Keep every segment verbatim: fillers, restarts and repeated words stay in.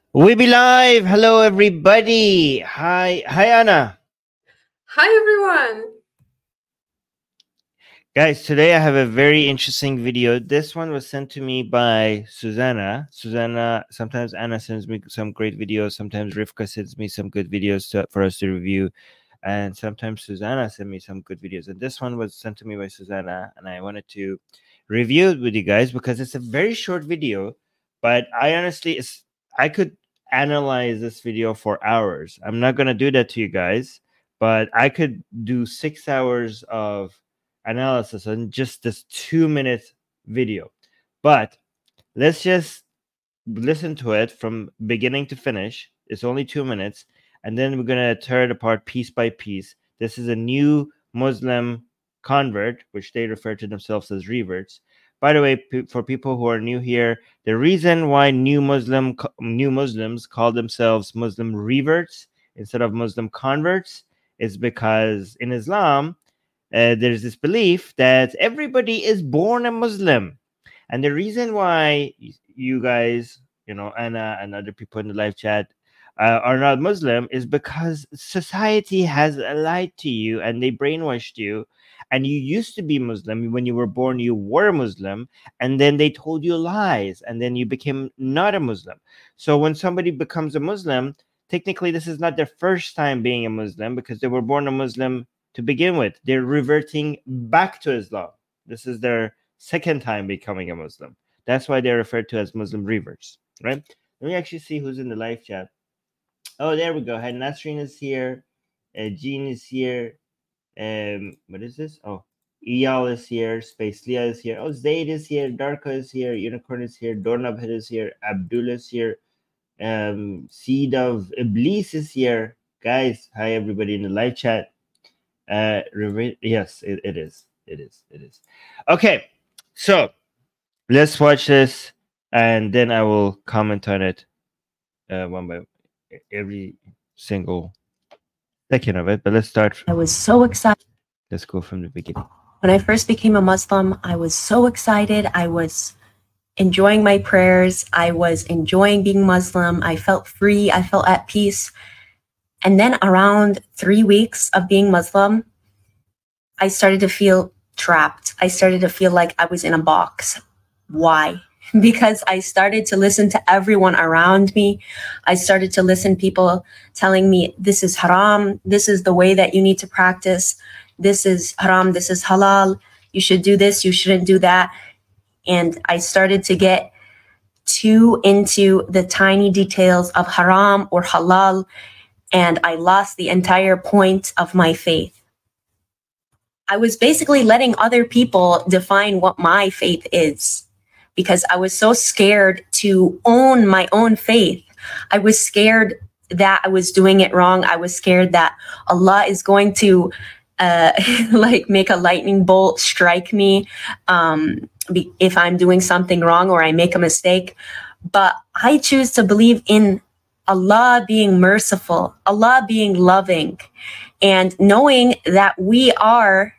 We be live. Hello, everybody. Hi, hi, Anna. Hi, everyone. Guys, today I have a very interesting video. This one was sent to me by Susanna. Susanna, sometimes Anna sends me some great videos. Sometimes Rivka sends me some good videos to, for us to review. And sometimes Susanna sent me some good videos. And this one was sent to me by Susanna. And I wanted to review it with you guys because it's a very short video. But I honestly, it's, I could analyze this video for hours. I'm not going to do that to you guys, but I could do six hours of analysis on just this two minute video. But let's just listen to it from beginning to finish. It's only two minutes. And then we're going to tear it apart piece by piece. This is a new Muslim convert, which they refer to themselves as reverts. By the way, p- for people who are new here, the reason why new Muslim new Muslims call themselves Muslim reverts instead of Muslim converts is because in Islam, uh, there's this belief that everybody is born a Muslim. And the reason why you guys, you know, Anna and other people in the live chat uh, are not Muslim is because society has lied to you and they brainwashed you. And you used to be Muslim. When you were born, you were Muslim. And then they told you lies. And then you became not a Muslim. So when somebody becomes a Muslim, technically, this is not their first time being a Muslim because they were born a Muslim to begin with. They're reverting back to Islam. This is their second time becoming a Muslim. That's why they're referred to as Muslim reverts, right? Let me actually see who's in the live chat. Oh, there we go. Hey, Nasreen is here. Uh, Jean is here. Um, what is this? Oh, Iyal is here. Space Leah is here. Oh, Zaid is here. Darka is here. Unicorn is here. Dornabhed is here. Abdul is here. Um, Seed of Iblis is here. Guys, hi everybody in the live chat. Uh, yes, it, it is. It is. It is. Okay, so let's watch this, and then I will comment on it uh, one by every single second of it. But let's start. I was so excited. Let's go from the beginning. When I first became a Muslim, I was so excited. I was enjoying my prayers. I was enjoying being Muslim. I felt free. I felt at peace. And then around three weeks of being Muslim, I started to feel trapped. I started to feel like I was in a box. Why? Because I started to listen to everyone around me. I started to listen to people telling me, this is haram. This is the way that you need to practice. This is haram. This is halal. You should do this. You shouldn't do that. And I started to get too into the tiny details of haram or halal. And I lost the entire point of my faith. I was basically letting other people define what my faith is because I was so scared to own my own faith. I was scared that I was doing it wrong. I was scared that Allah is going to uh, like make a lightning bolt strike me um, if I'm doing something wrong or I make a mistake. But I choose to believe in Allah being merciful, Allah being loving, and knowing that we are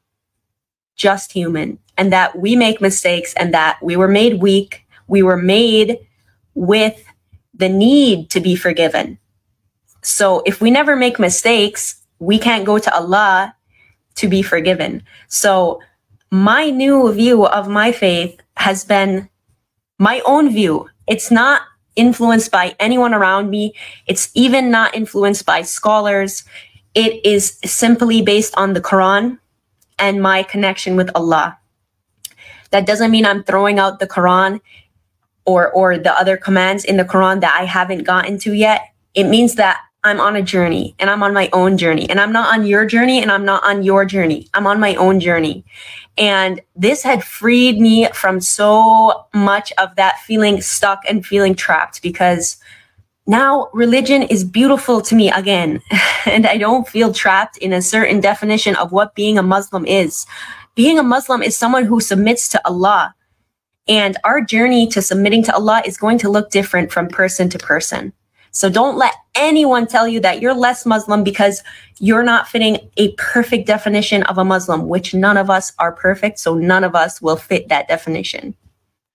just human and that we make mistakes and that we were made weak. We were made with the need to be forgiven. So if we never make mistakes, we can't go to Allah to be forgiven. So my new view of my faith has been my own view. It's not influenced by anyone around me. It's even not influenced by scholars. It is simply based on the Quran and my connection with Allah. That doesn't mean I'm throwing out the Quran or or the other commands in the Quran that I haven't gotten to yet. It means that I'm on a journey and I'm on my own journey, and I'm not on your journey and I'm not on your journey. I'm on my own journey. And this had freed me from so much of that feeling stuck and feeling trapped, because now religion is beautiful to me again. And I don't feel trapped in a certain definition of what being a Muslim is. Being a Muslim is someone who submits to Allah. And our journey to submitting to Allah is going to look different from person to person. So don't let anyone tell you that you're less Muslim because you're not fitting a perfect definition of a Muslim, which none of us are perfect. So none of us will fit that definition.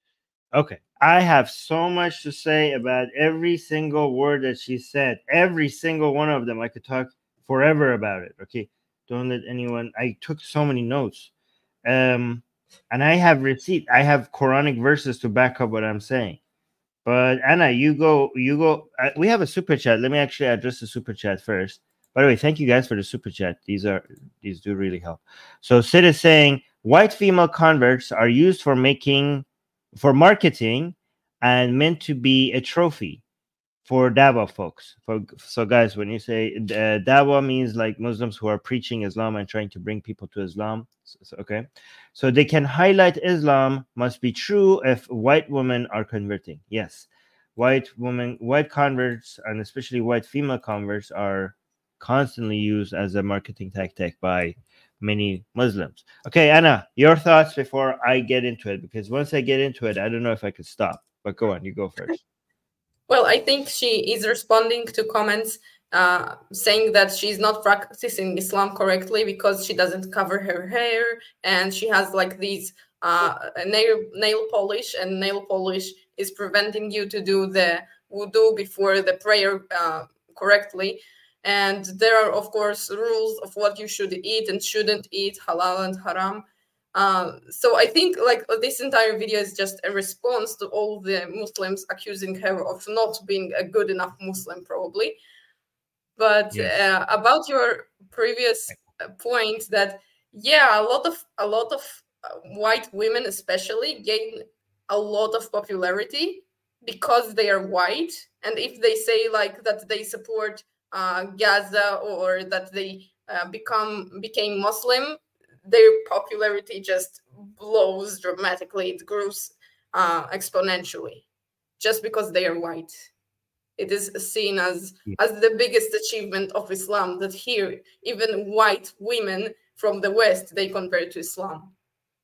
Okay. I have so much to say about every single word that she said. Every single one of them. I could talk forever about it. Okay. Don't let anyone. I took so many notes. Um, and I have receipt. I have Quranic verses to back up what I'm saying. But Anna, you go. You go. Uh, we have a super chat. Let me actually address the super chat first. By the way, thank you guys for the super chat. These are these do really help. So Sid is saying white female converts are used for making for marketing and meant to be a trophy for Dawa folks. For so guys, when you say uh, Dawa means like Muslims who are preaching Islam and trying to bring people to Islam. So, so, okay, so they can highlight Islam must be true if white women are converting. Yes, white women, white converts, and especially white female converts are constantly used as a marketing tactic by many Muslims. Okay, Anna, your thoughts before I get into it, because once I get into it, I don't know if I could stop. But go on, you go first. Well, I think she is responding to comments uh, saying that she's not practicing Islam correctly because she doesn't cover her hair and she has like these uh, nail nail polish, and nail polish is preventing you to do the wudu before the prayer uh, correctly. And there are, of course, rules of what you should eat and shouldn't eat, halal and haram. Uh, so I think like this entire video is just a response to all the Muslims accusing her of not being a good enough Muslim, probably. But Yes. uh, about your previous point, that yeah, a lot of a lot of uh, white women, especially, gain a lot of popularity because they are white, and if they say like that they support uh, Gaza or that they uh, become became Muslim, their popularity just blows dramatically. It grows uh, exponentially just because they are white. It is seen as Yeah. as the biggest achievement of Islam that here even white women from the West they compare to Islam.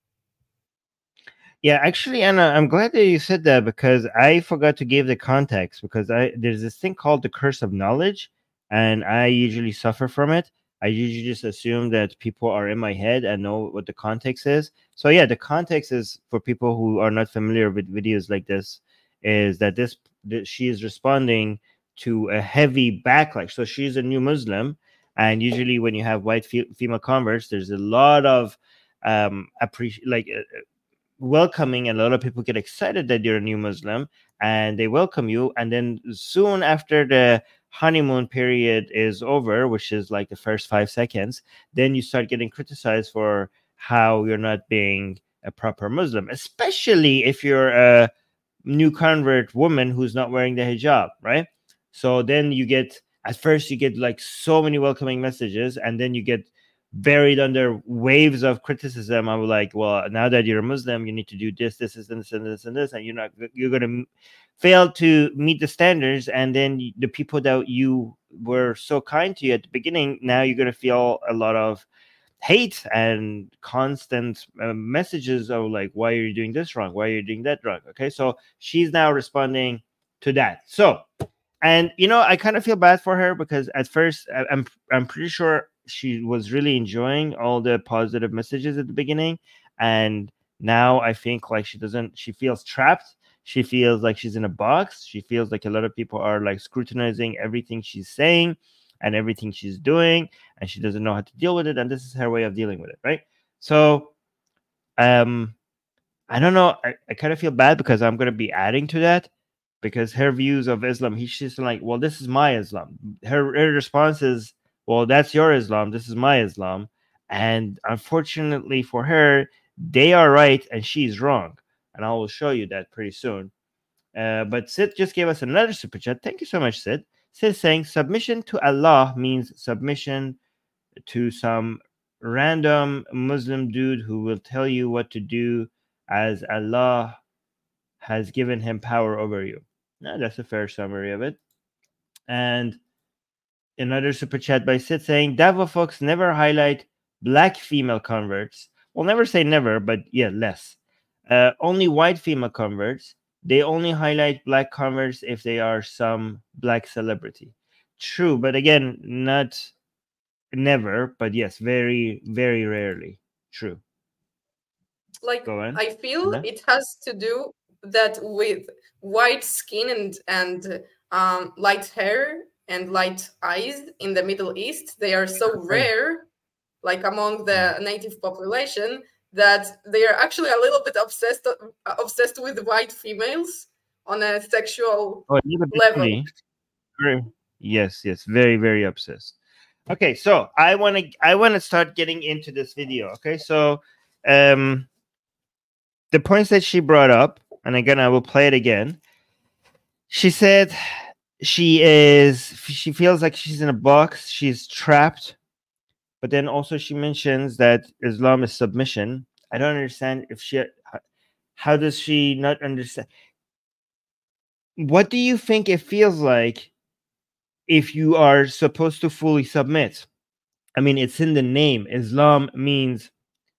Yeah, actually, Anna, I'm glad that you said that because I forgot to give the context, because I there's this thing called the curse of knowledge, and I usually suffer from it. I usually just assume that people are in my head and know what the context is. So yeah, the context is, for people who are not familiar with videos like this, is that this that she is responding to a heavy backlash. So she's a new Muslim, and usually when you have white fe- female converts, there's a lot of um appreciate like uh, welcoming, and a lot of people get excited that you're a new Muslim and they welcome you, and then soon after the honeymoon period is over, which is like the first five seconds, then you start getting criticized for how you're not being a proper Muslim, especially if you're a new convert woman who's not wearing the hijab, right? So then you get, at first you get like so many welcoming messages, and then you get buried under waves of criticism. I was like, well, now that you're a Muslim, you need to do this, this, this, and this, and this, and this, and you're not, you're going to fail to meet the standards. And then the people that you were so kind to you at the beginning, now you're going to feel a lot of hate and constant uh, messages of like, why are you doing this wrong? Why are you doing that wrong? Okay, so she's now responding to that. So, and you know, I kind of feel bad for her because at first I- I'm I'm pretty sure she was really enjoying all the positive messages at the beginning, and now I think like she doesn't. She feels trapped. She feels like she's in a box. She feels like a lot of people are like scrutinizing everything she's saying and everything she's doing, and she doesn't know how to deal with it. And this is her way of dealing with it, right? So, um, I don't know. I, I kind of feel bad because I'm going to be adding to that, because her views of Islam, he's just like, well, this is my Islam. Her, her response is, well, that's your Islam. This is my Islam. And unfortunately for her, they are right and she's wrong. And I will show you that pretty soon. Uh, but Sid just gave us another super chat. Thank you so much, Sid. Sid saying submission to Allah means submission to some random Muslim dude who will tell you what to do, as Allah has given him power over you. Now, that's a fair summary of it. And another super chat by Sid saying, Dava folks never highlight black female converts. Well, never say never, but yeah, less. Uh, only white female converts. They only highlight black converts if they are some black celebrity. True, but again, not never, but yes, very, very rarely. True. Like Go on. I feel Anna? it has to do that with white skin and and um, light hair and light eyes in the Middle East, they are so rare, like among the native population, that they are actually a little bit obsessed uh, obsessed with white females on a sexual Oh, a little bit level. only. Very- Yes, yes, very, very obsessed. Okay, so I want to I want to start getting into this video. Okay, so um, the points that she brought up, and again, I will play it again. She said she is she feels like she's in a box, she's trapped, but then also she mentions that Islam is submission. I don't understand if she how does she not understand? What do you think it feels like if you are supposed to fully submit? I mean, it's in the name. Islam means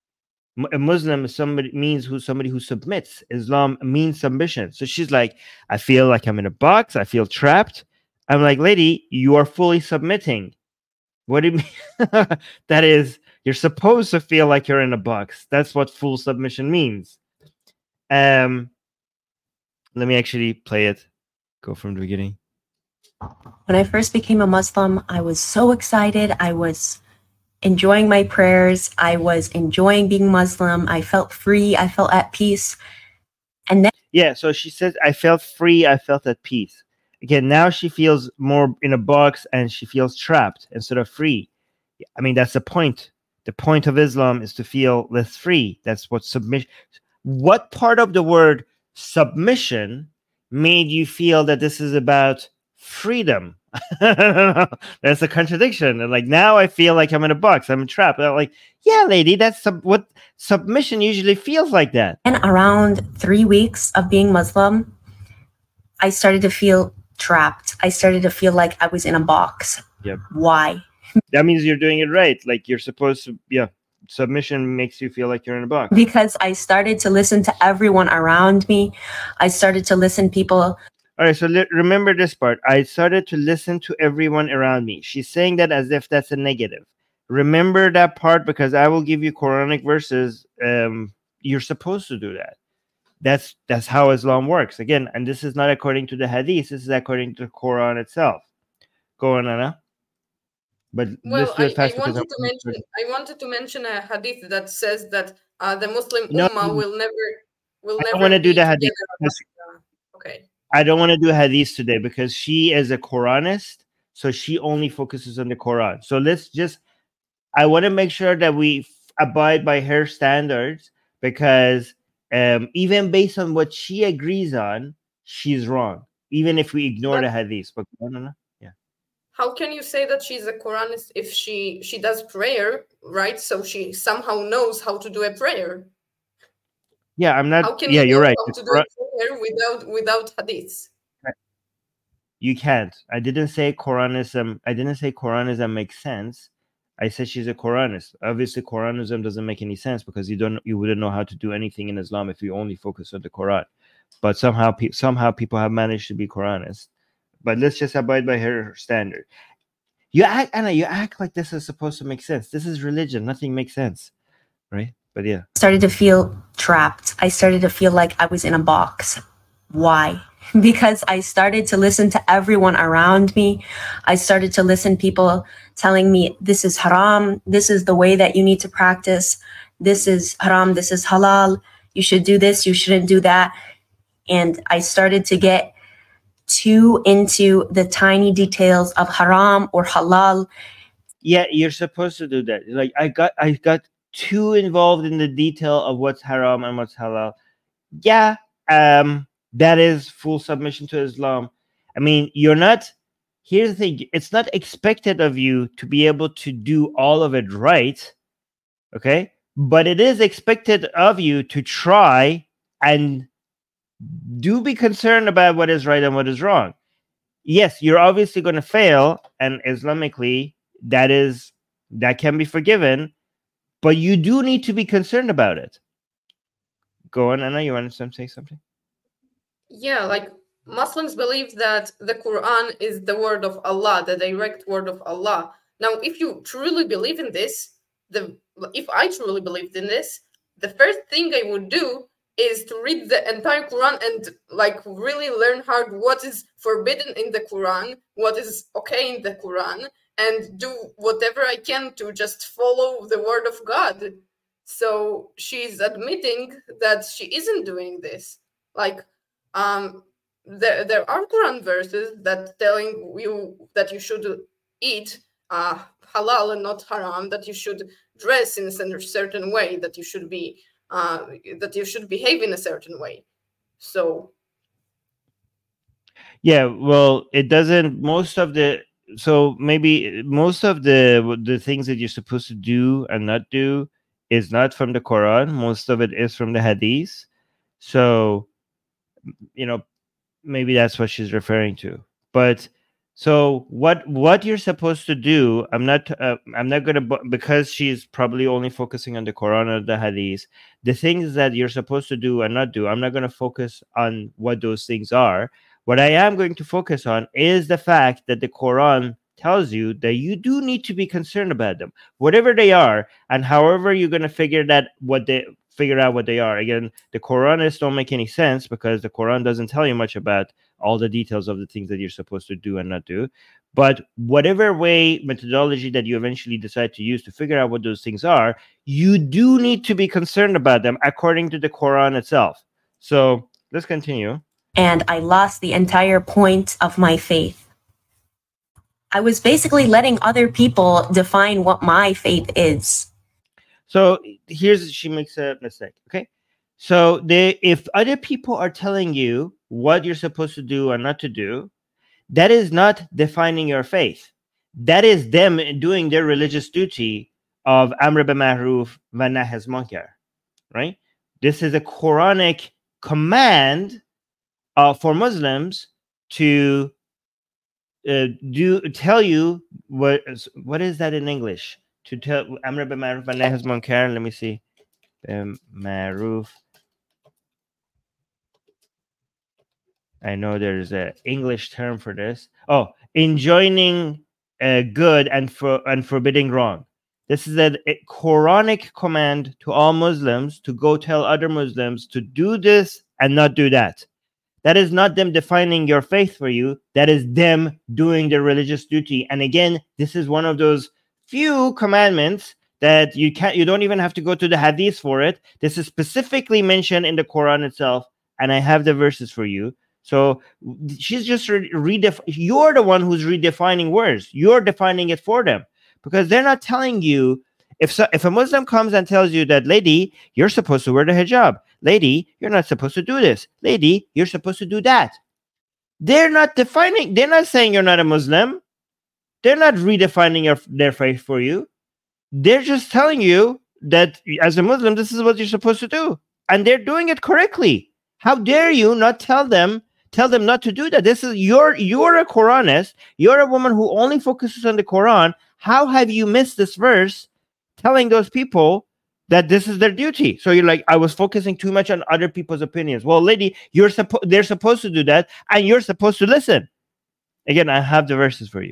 a Muslim is somebody means who somebody who submits. Islam means submission. So she's like, I feel like I'm in a box. I feel trapped. I'm like, lady, you are fully submitting. What do you mean? That is, you're supposed to feel like you're in a box. That's what full submission means. Um, let me actually play it. Go from the beginning. When I first became a Muslim, I was so excited. I was enjoying my prayers. I was enjoying being Muslim. I felt free. I felt at peace. And then, yeah, so she says, I felt free. I felt at peace. Again, now she feels more in a box and she feels trapped instead of free. I mean, that's the point. The point of Islam is to feel less free. That's what submission. What part of the word submission made you feel that this is about freedom? That's a contradiction. And like, now I feel like I'm in a box. I'm trapped. I'm like, yeah, lady, that's sub- what submission usually feels like. That. and around three weeks of being Muslim, I started to feel trapped. I started to feel like I was in a box. Yep. Why? That means you're doing it right. Like you're supposed to. Yeah. Submission makes you feel like you're in a box. Because I started to listen to everyone around me. I started to listen people. All right, so li- remember this part. I started to listen to everyone around me. She's saying that as if that's a negative. Remember that part, because I will give you Quranic verses. Um, you're supposed to do that. That's that's how Islam works. Again, and this is not according to the Hadith. This is according to the Quran itself. Go on, Anna. But Well, let's do I, it fast I wanted because to mention I wanted to mention a hadith that says that uh, the Muslim No, Ummah will never will I never don't want to do be the Hadith. together. Uh, okay. I don't want to do Hadith today because she is a Quranist, so she only focuses on the Quran. So let's just, I want to make sure that we f- abide by her standards, because um, even based on what she agrees on, she's wrong, even if we ignore But the Hadith. But no, no, no. Yeah. how can you say that she's a Quranist if she she does prayer, right? So she somehow knows how to do a prayer. Yeah, I'm not. How can Yeah, you you're know right. how The to do Quran- a prayer without without hadiths? You can't. I didn't say Quranism. I didn't say Quranism makes sense. I said she's a Quranist. Obviously, Quranism doesn't make any sense because you don't, you wouldn't know how to do anything in Islam if you only focus on the Quran. But somehow, pe- somehow people have managed to be Quranist. But let's just abide by her standard. You act, Anna. You act like this is supposed to make sense. This is religion. Nothing makes sense, right? But yeah. Started to feel trapped. I started to feel like I was in a box. Why? Because I started to listen to everyone around me. I started to listen people telling me, this is haram. This is the way that you need to practice. This is haram. This is halal. You should do this. You shouldn't do that. And I started to get too into the tiny details of haram or halal. Yeah, you're supposed to do that. Like I got, I got too involved in the detail of what's haram and what's halal. Yeah, um, that is full submission to Islam. I mean, you're not. Here's the thing: it's not expected of you to be able to do all of it right, okay? But it is expected of you to try and do be concerned about what is right and what is wrong. Yes, you're obviously going to fail, and Islamically, that is that can be forgiven, but you do need to be concerned about it. Go on, Anna. You want to say something? Yeah, like Muslims believe that the Quran is the word of Allah, the direct word of Allah. Now, if you truly believe in this, the if I truly believed in this, the first thing I would do is to read the entire Quran and like really learn hard what is forbidden in the Quran, what is okay in the Quran, and do whatever I can to just follow the word of God. So she's admitting that she isn't doing this. Like, um, there there are Quran verses that telling you that you should eat uh, halal and not haram, that you should dress in a certain way, that you should be uh, that you should behave in a certain way. So yeah, well, it doesn't. Most of the so maybe most of the the things that you're supposed to do and not do is not from the Quran. Most of it is from the Hadith. So, you know, maybe that's what she's referring to. But so what what you're supposed to do, I'm not uh, I'm not gonna, because she's probably only focusing on the Quran or the Hadith, the things that you're supposed to do and not do, I'm not going to focus on what those things are. What I am going to focus on is the fact that the Quran tells you that you do need to be concerned about them, whatever they are, and however you're going to figure that what they figure out what they are. Again, the Quranists don't make any sense because the Quran doesn't tell you much about all the details of the things that you're supposed to do and not do. But whatever way, methodology that you eventually decide to use to figure out what those things are, you do need to be concerned about them according to the Quran itself. So let's continue. And I lost the entire point of my faith. I was basically letting other people define what my faith is. So here's, she makes a mistake. Okay. So they, if other people are telling you what you're supposed to do or not to do, that is not defining your faith. That is them doing their religious duty of Amr bil Ma'ruf wa Nahy anil Munkar, right? This is a Quranic command uh, for Muslims to uh, do tell you what what is that in English? To tell Amr bil Ma'ruf wa Nahy anil Munkar. Let me see. Um, Ma'ruf. I know there's an English term for this. Oh, enjoining uh, good and for and forbidding wrong. This is a, a Quranic command to all Muslims to go tell other Muslims to do this and not do that. That is not them defining your faith for you. That is them doing their religious duty. And again, this is one of those few commandments that you can't, you don't even have to go to the Hadith for it. This is specifically mentioned in the Quran itself, and I have the verses for you. So she's just re- redef- you're the one who's redefining words. You're defining it for them because they're not telling you. If so, if a Muslim comes and tells you that, lady, you're supposed to wear the hijab. Lady, you're not supposed to do this. Lady, you're supposed to do that. They're not defining. They're not saying you're not a Muslim. They're not redefining your, their faith for you. They're just telling you that as a Muslim, this is what you're supposed to do. And they're doing it correctly. How dare you not tell them, tell them not to do that? This is you're you're a Quranist. You're a woman who only focuses on the Quran. How have you missed this verse telling those people that this is their duty? So you're like, I was focusing too much on other people's opinions. Well, lady, you're supposed they're supposed to do that, and you're supposed to listen. Again, I have the verses for you.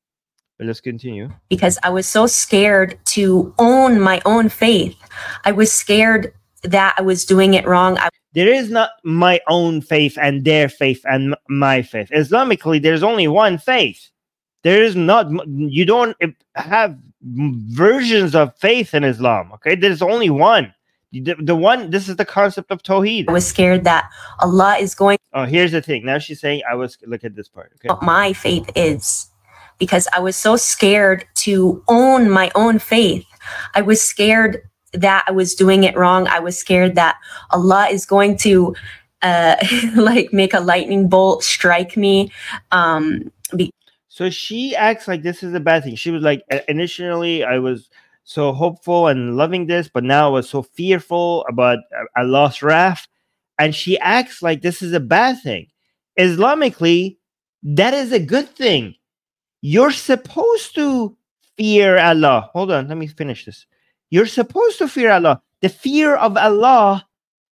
But let's continue. Because I was so scared to own my own faith. I was scared that I was doing it wrong. I- there is not my own faith and their faith and my faith. Islamically, there's only one faith. There is not, you don't have versions of faith in Islam, okay? There's only one. The, the one, this is the concept of Tawheed. I was scared that Allah is going. Oh, here's the thing. Now she's saying, I was, look at this part, okay? What my faith is. Because I was so scared to own my own faith. I was scared that I was doing it wrong. I was scared that Allah is going to uh, like make a lightning bolt strike me. Um, be- so she acts like this is a bad thing. She was like, initially I was so hopeful and loving this, but now I was so fearful about Allah's wrath. And she acts like this is a bad thing. Islamically, that is a good thing. You're supposed to fear Allah. Hold on, let me finish this. You're supposed to fear Allah. The fear of Allah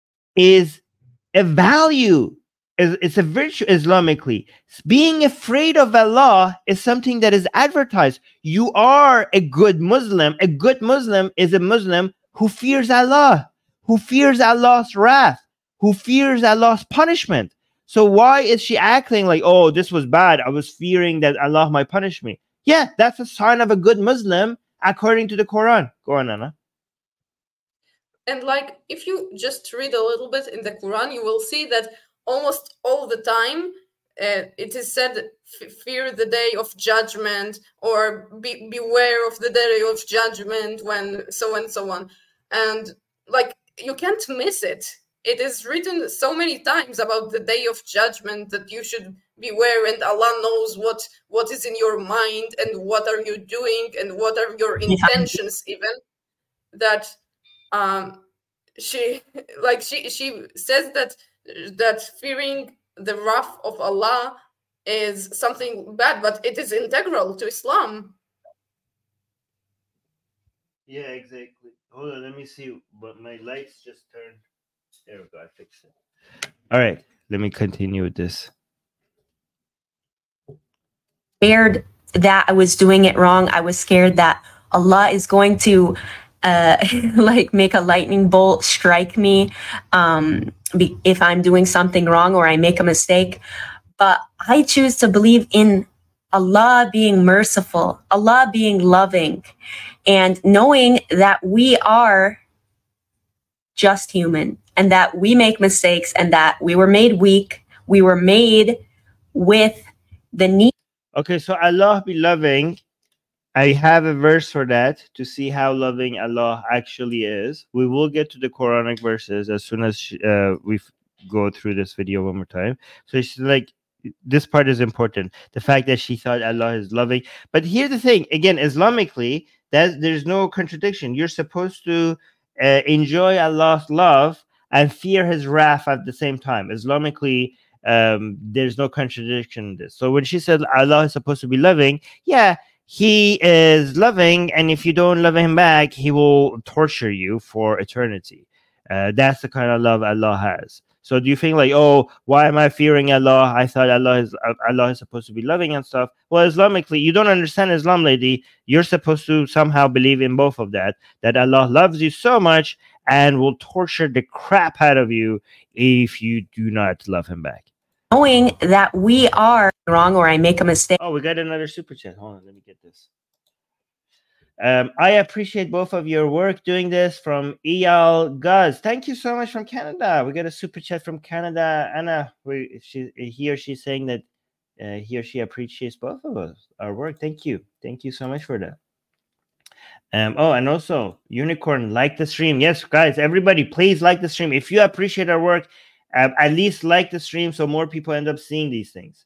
is a value. It's a virtue Islamically. Being afraid of Allah is something that is advertised. You are a good Muslim. A good Muslim is a Muslim who fears Allah, who fears Allah's wrath. who fears Allah's punishment. So why is she acting like, oh, this was bad, I was fearing that Allah might punish me? Yeah, that's a sign of a good Muslim according to the Quran. Go on, Anna. And like, if you just read a little bit in the Quran, you will see that almost all the time uh, it is said, fear the day of judgment, or be, beware of the day of judgment, when so and so on. And like, you can't miss it. It is written so many times about the day of judgment, that you should beware, and Allah knows what, what is in your mind, and what are you doing, and what are your intentions, even. That um, she, like, she, she says that, that fearing the wrath of Allah is something bad, but it is integral to Islam. Yeah, exactly. Hold on, let me see. But my lights just turned. There we go. I fixed it. All right, let me continue with this. Scared that I was doing it wrong. I was scared that Allah is going to uh, like make a lightning bolt strike me um, be, if I'm doing something wrong or I make a mistake. But I choose to believe in Allah being merciful, Allah being loving, and knowing that we are just human, and that we make mistakes, and that we were made weak. We were made with the need. Okay, so Allah be loving. I have a verse for that to see how loving Allah actually is. We will get to the Quranic verses as soon as she, uh, we go through this video one more time. So she's like, this part is important. The fact that she thought Allah is loving. But here's the thing, again, Islamically, that there's no contradiction. You're supposed to uh, enjoy Allah's love and fear his wrath at the same time. Islamically, um, there's no contradiction in this. So when she said Allah is supposed to be loving, yeah, he is loving, and if you don't love him back, he will torture you for eternity. Uh, that's the kind of love Allah has. So do you think like, oh, why am I fearing Allah? I thought Allah is uh, Allah is supposed to be loving and stuff. Well, Islamically, you don't understand Islam, lady. You're supposed to somehow believe in both of that, that Allah loves you so much and will torture the crap out of you if you do not love him back. Knowing that we are wrong or I make a mistake. Oh, we got another super chat. Hold on, let me get this. Um, I appreciate both of your work doing this, from Eyal Guz. Thank you so much, from Canada. We got a super chat from Canada. Anna, we, she, he or she's saying that uh, he or she appreciates both of us, our work. Thank you. Thank you so much for that. Um, oh, and also, Unicorn, like the stream. Yes, guys, everybody, please like the stream. If you appreciate our work, uh, at least like the stream so more people end up seeing these things.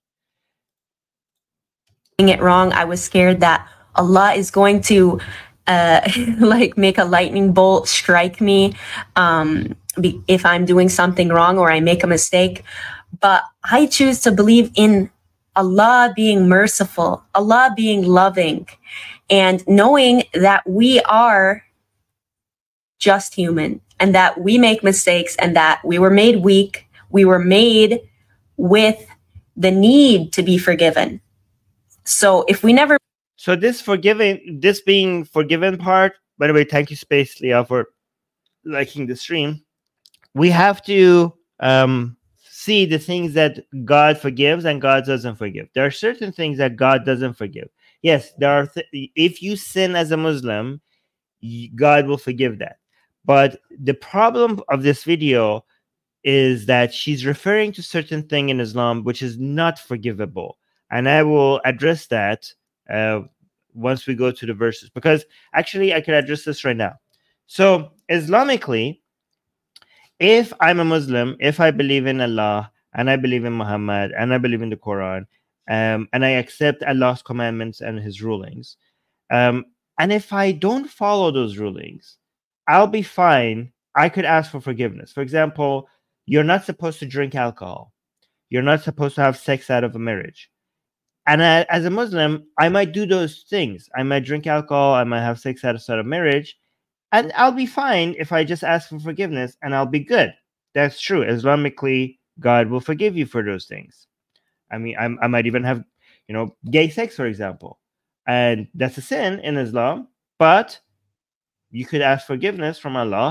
It wrong. I was scared that Allah is going to uh, like make a lightning bolt strike me um, be, if I'm doing something wrong or I make a mistake. But I choose to believe in Allah being merciful, Allah being loving, and knowing that we are just human, and that we make mistakes, and that we were made weak. We were made with the need to be forgiven. So if we never... So this forgiving, this being forgiven part, by the way, thank you, Space Leah, for liking the stream. We have to um, see the things that God forgives and God doesn't forgive. There are certain things that God doesn't forgive. Yes, there are. Th- if you sin as a Muslim, God will forgive that. But the problem of this video is that she's referring to certain thing in Islam which is not forgivable. And I will address that uh, once we go to the verses, because actually I could address this right now. So Islamically, if I'm a Muslim, if I believe in Allah and I believe in Muhammad and I believe in the Quran, um, and I accept Allah's commandments and his rulings, um, and if I don't follow those rulings, I'll be fine. I could ask for forgiveness. For example, you're not supposed to drink alcohol. You're not supposed to have sex out of a marriage. And I, as a Muslim, I might do those things. I might drink alcohol. I might have sex outside of marriage. And I'll be fine if I just ask for forgiveness, and I'll be good. That's true. Islamically, God will forgive you for those things. I mean, I'm, I might even have, you know, gay sex, for example. And that's a sin in Islam. But you could ask forgiveness from Allah,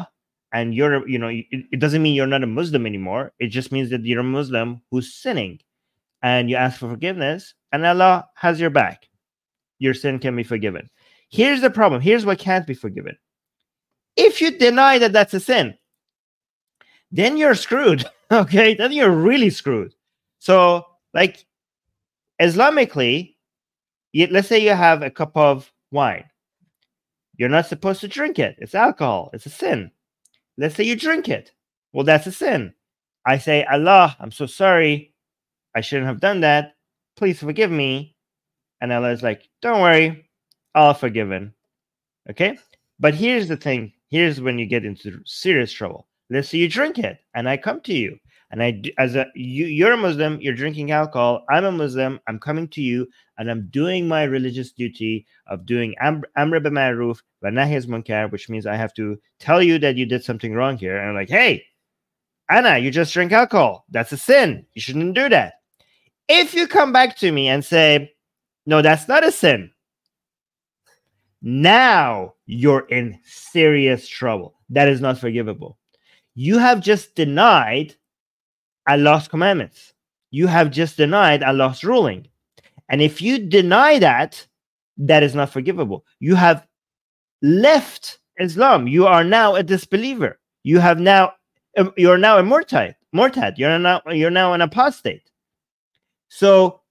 and you're, you know, it, it doesn't mean you're not a Muslim anymore. It just means that you're a Muslim who's sinning, and you ask for forgiveness, and Allah has your back. Your sin can be forgiven. Here's the problem. Here's what can't be forgiven. If you deny that that's a sin, then you're screwed. Okay, then you're really screwed. So, like, Islamically, you, let's say you have a cup of wine. You're not supposed to drink it. It's alcohol. It's a sin. Let's say you drink it. Well, that's a sin. I say, Allah, I'm so sorry. I shouldn't have done that. Please forgive me. And Allah is like, don't worry. All forgiven. Okay? But here's the thing. Here's when you get into serious trouble. Let's say you drink it, and I come to you. And I, as a you, you're a Muslim, you're drinking alcohol. I'm a Muslim. I'm coming to you, and I'm doing my religious duty of doing Amr b'Ma'ruf wa Nahy anil Munkar, which means I have to tell you that you did something wrong here. And I'm like, hey, Anna, you just drink alcohol. That's a sin. You shouldn't do that. If you come back to me and say, no, that's not a sin, now you're in serious trouble. That is not forgivable. You have just denied Allah's commandments. You have just denied Allah's ruling. And if you deny that, that is not forgivable. You have left Islam. You are now a disbeliever. You have now, you're now a murtad. Murtad. You're now, you're now an apostate. So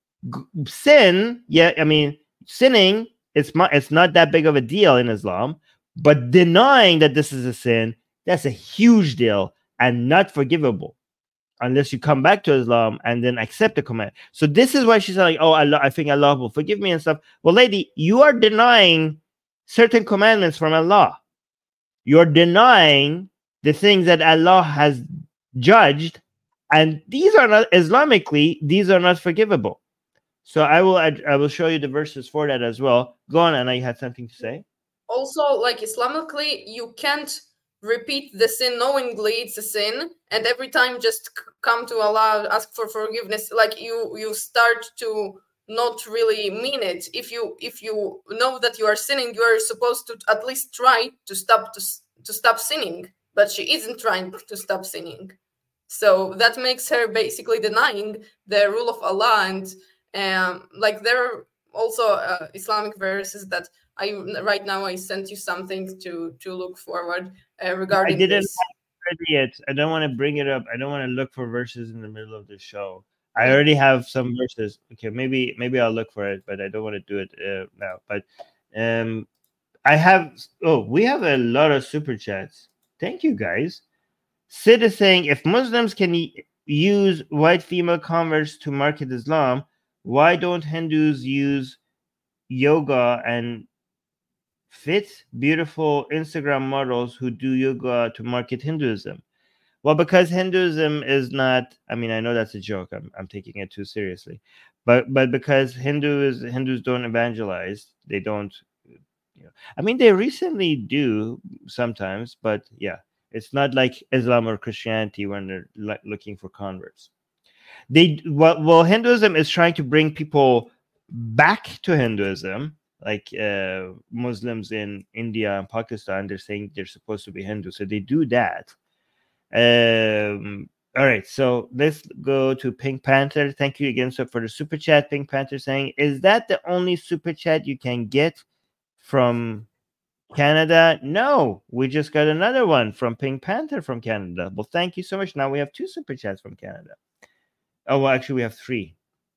sin, yeah, I mean, sinning, it's, it's not that big of a deal in Islam, but denying that this is a sin, that's a huge deal and not forgivable unless you come back to Islam and then accept the command. So this is why she's like, oh, Allah, I think Allah will forgive me and stuff. Well, lady, you are denying certain commandments from Allah. You're denying the things that Allah has judged, and these are not, Islamically, these are not forgivable. So I will I will show you the verses for that as well. Go on, Anna, you had something to say? Also, like, Islamically, you can't repeat the sin knowingly. It's a sin, and every time just come to Allah, ask for forgiveness. Like, you you start to not really mean it. If you if you know that you are sinning, you are supposed to at least try to stop to, to stop sinning. But she isn't trying to stop sinning, so that makes her basically denying the rule of Allah. And um, like, there are also uh, Islamic verses that I right now I sent you something to to look forward uh, regarding. I didn't this. ready it. I don't want to bring it up. I don't want to look for verses in the middle of the show. I already have some verses. Okay, maybe maybe I'll look for it, but I don't want to do it uh, now. But um, I have. Oh, we have a lot of super chats. Thank you, guys. Sid is saying, if Muslims can use white female converts to market Islam, why don't Hindus use yoga and fit, beautiful Instagram models who do yoga to market Hinduism? Well, because Hinduism is not, I mean, I know that's a joke. I'm, I'm taking it too seriously. But but because Hindus, Hindus don't evangelize, they don't, you know, I mean, they recently do sometimes, but yeah, it's not like Islam or Christianity when they're like looking for converts. They well, well, Hinduism is trying to bring people back to Hinduism, like uh, Muslims in India and Pakistan. They're saying they're supposed to be Hindu, so they do that. Um, all right, so let's go to Pink Panther. Thank you again so for the super chat. Pink Panther saying, is that the only super chat you can get from Canada? No, we just got another one from Pink Panther from Canada. Well, thank you so much. Now we have two super chats from Canada. Oh, well, actually, we have three.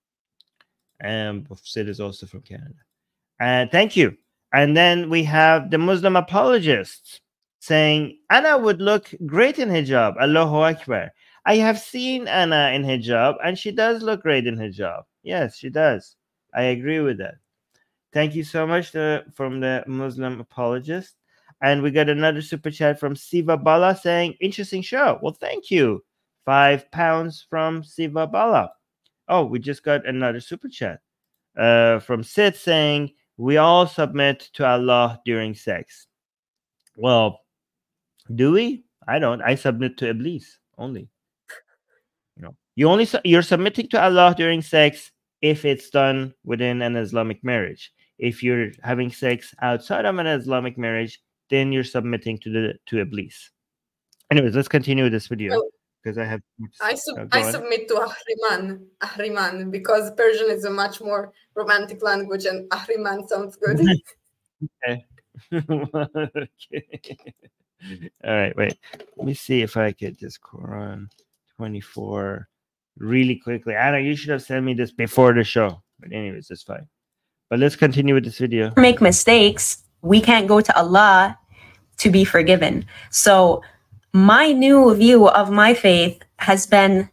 And Sid is also from Canada. And uh, thank you. And then we have the Muslim apologists saying, Anna would look great in hijab. Allahu Akbar. I have seen Anna in hijab, and she does look great in hijab. Yes, she does. I agree with that. Thank you so much to, from the Muslim apologist. And we got another super chat from Siva Bala saying, interesting show. Well, thank you. Five pounds from Siva Bala. Oh, we just got another super chat uh, from Sid saying, we all submit to Allah during sex. Well, do we? I don't. I submit to Iblis only. You know, you only you're submitting to Allah during sex if it's done within an Islamic marriage. If you're having sex outside of an Islamic marriage, then you're submitting to the to Iblis. Anyways, let's continue with this video Well, because I have. I, sub- uh, go I on. submit to Ahriman, Ahriman, because Persian is a much more romantic language and Ahriman sounds good. Okay. Okay. All right, wait. Let me see if I could just Quran twenty-four really quickly. Anna, you should have sent me this before the show. But anyways, that's fine. But let's continue with this video. make mistakes, we can't go to Allah to be forgiven. So my new view of my faith has been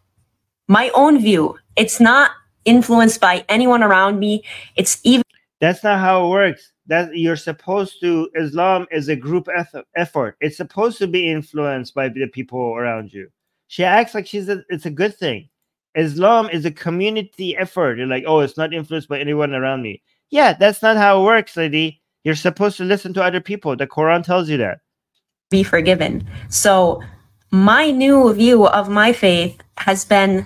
my own view. It's not influenced by anyone around me. It's even That's not how it works. That you're supposed to. Islam is a group eff- effort. It's supposed to be influenced by the people around you. She acts like she's a, it's a good thing. Islam is a community effort. You're like, oh, it's not influenced by anyone around me. Yeah, that's not how it works, lady. You're supposed to listen to other people. The Quran tells you that. be forgiven. So my new view of my faith has been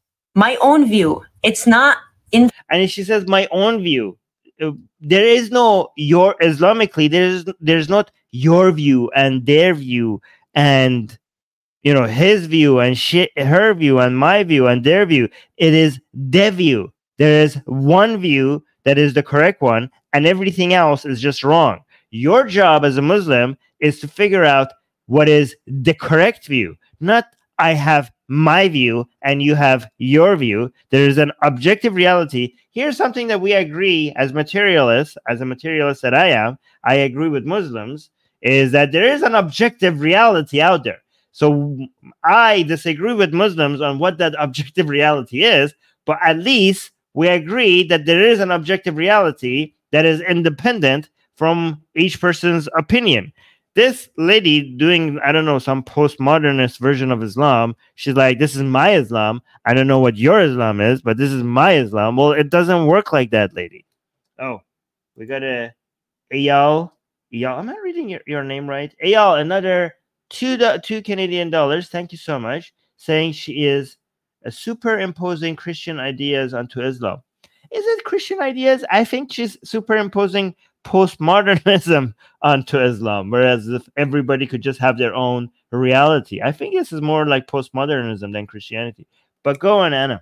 my own view. It's not in And if she says my own view, uh, there is no your Islamically. There's there's not your view and their view and you know his view and she, her view and my view and their view. It is their view. There is one view that is the correct one, and everything else is just wrong. Your job as a Muslim is to figure out what is the correct view, not I have my view and you have your view. There is an objective reality. Here's something that we agree as materialists, as a materialist that I am, I agree with Muslims, is that there is an objective reality out there. So I disagree with Muslims on what that objective reality is, but at least we agree that there is an objective reality that is independent from each person's opinion. This lady doing, I don't know, some postmodernist version of Islam, she's like, this is my Islam. I don't know what your Islam is, but this is my Islam. Well, it doesn't work like that, lady. Oh, we got a Ayal. Ayal, am I reading your, your name right? Ayal, another two, two Canadian dollars. Thank you so much. Saying she is uh, superimposing Christian ideas onto Islam. Is it Christian ideas? I think she's superimposing postmodernism onto Islam, whereas if everybody could just have their own reality. I think this is more like postmodernism than Christianity. But go on, Anna.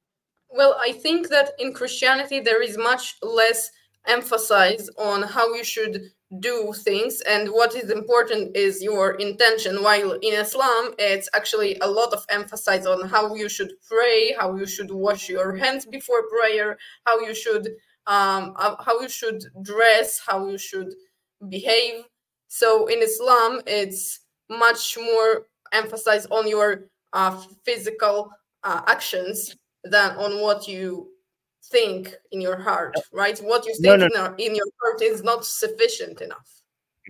Well, I think that in Christianity there is much less emphasis on how you should do things, and what is important is your intention, while in Islam it's actually a lot of emphasis on how you should pray, how you should wash your hands before prayer, how you should um, how you should dress, how you should behave. So in Islam it's much more emphasis on your uh, physical uh, actions than on what you think in your heart, right? What you No, think no. in, our, in your heart is not sufficient enough.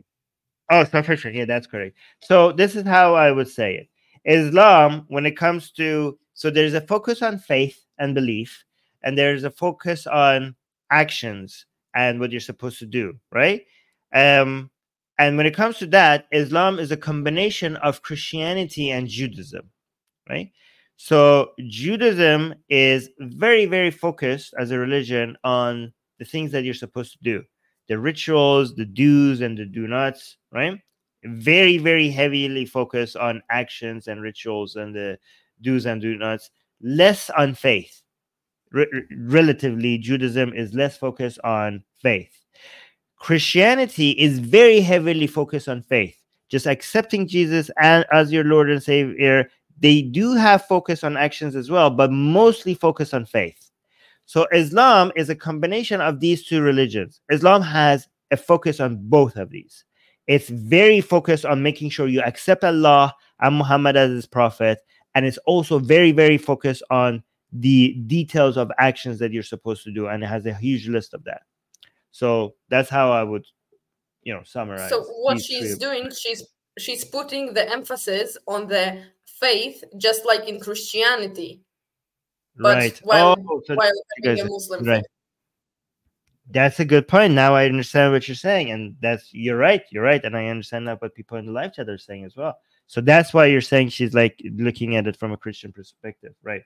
Oh, sufficient. Yeah, that's correct. So this is how I would say it. Islam, when it comes to, so there's a focus on faith and belief, and there's a focus on actions and what you're supposed to do, right? Um, and when it comes to that, Islam is a combination of Christianity and Judaism, right? So Judaism is very, very focused as a religion on the things that you're supposed to do, the rituals, the do's and the do nots, right? Very, very heavily focused on actions and rituals and the do's and do nots, less on faith. Re- relatively, Judaism is less focused on faith. Christianity is very heavily focused on faith, just accepting Jesus and, as your Lord and Savior. They do have focus on actions as well, but mostly focus on faith. So Islam is a combination of these two religions. Islam has a focus on both of these. It's very focused on making sure you accept Allah and Muhammad as his prophet. And it's also very, very focused on the details of actions that you're supposed to do. And it has a huge list of that. So that's how I would, you know, summarize. So what these she's three. doing, she's she's putting the emphasis on the faith, just like in Christianity. But Right. while, oh, so while having guys, a Muslim right. faith. That's a good point. Now I understand what you're saying, and that's you're right. You're right, and I understand that what people in the live chat are saying as well. So that's why you're saying she's like looking at it from a Christian perspective, right?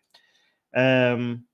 Um.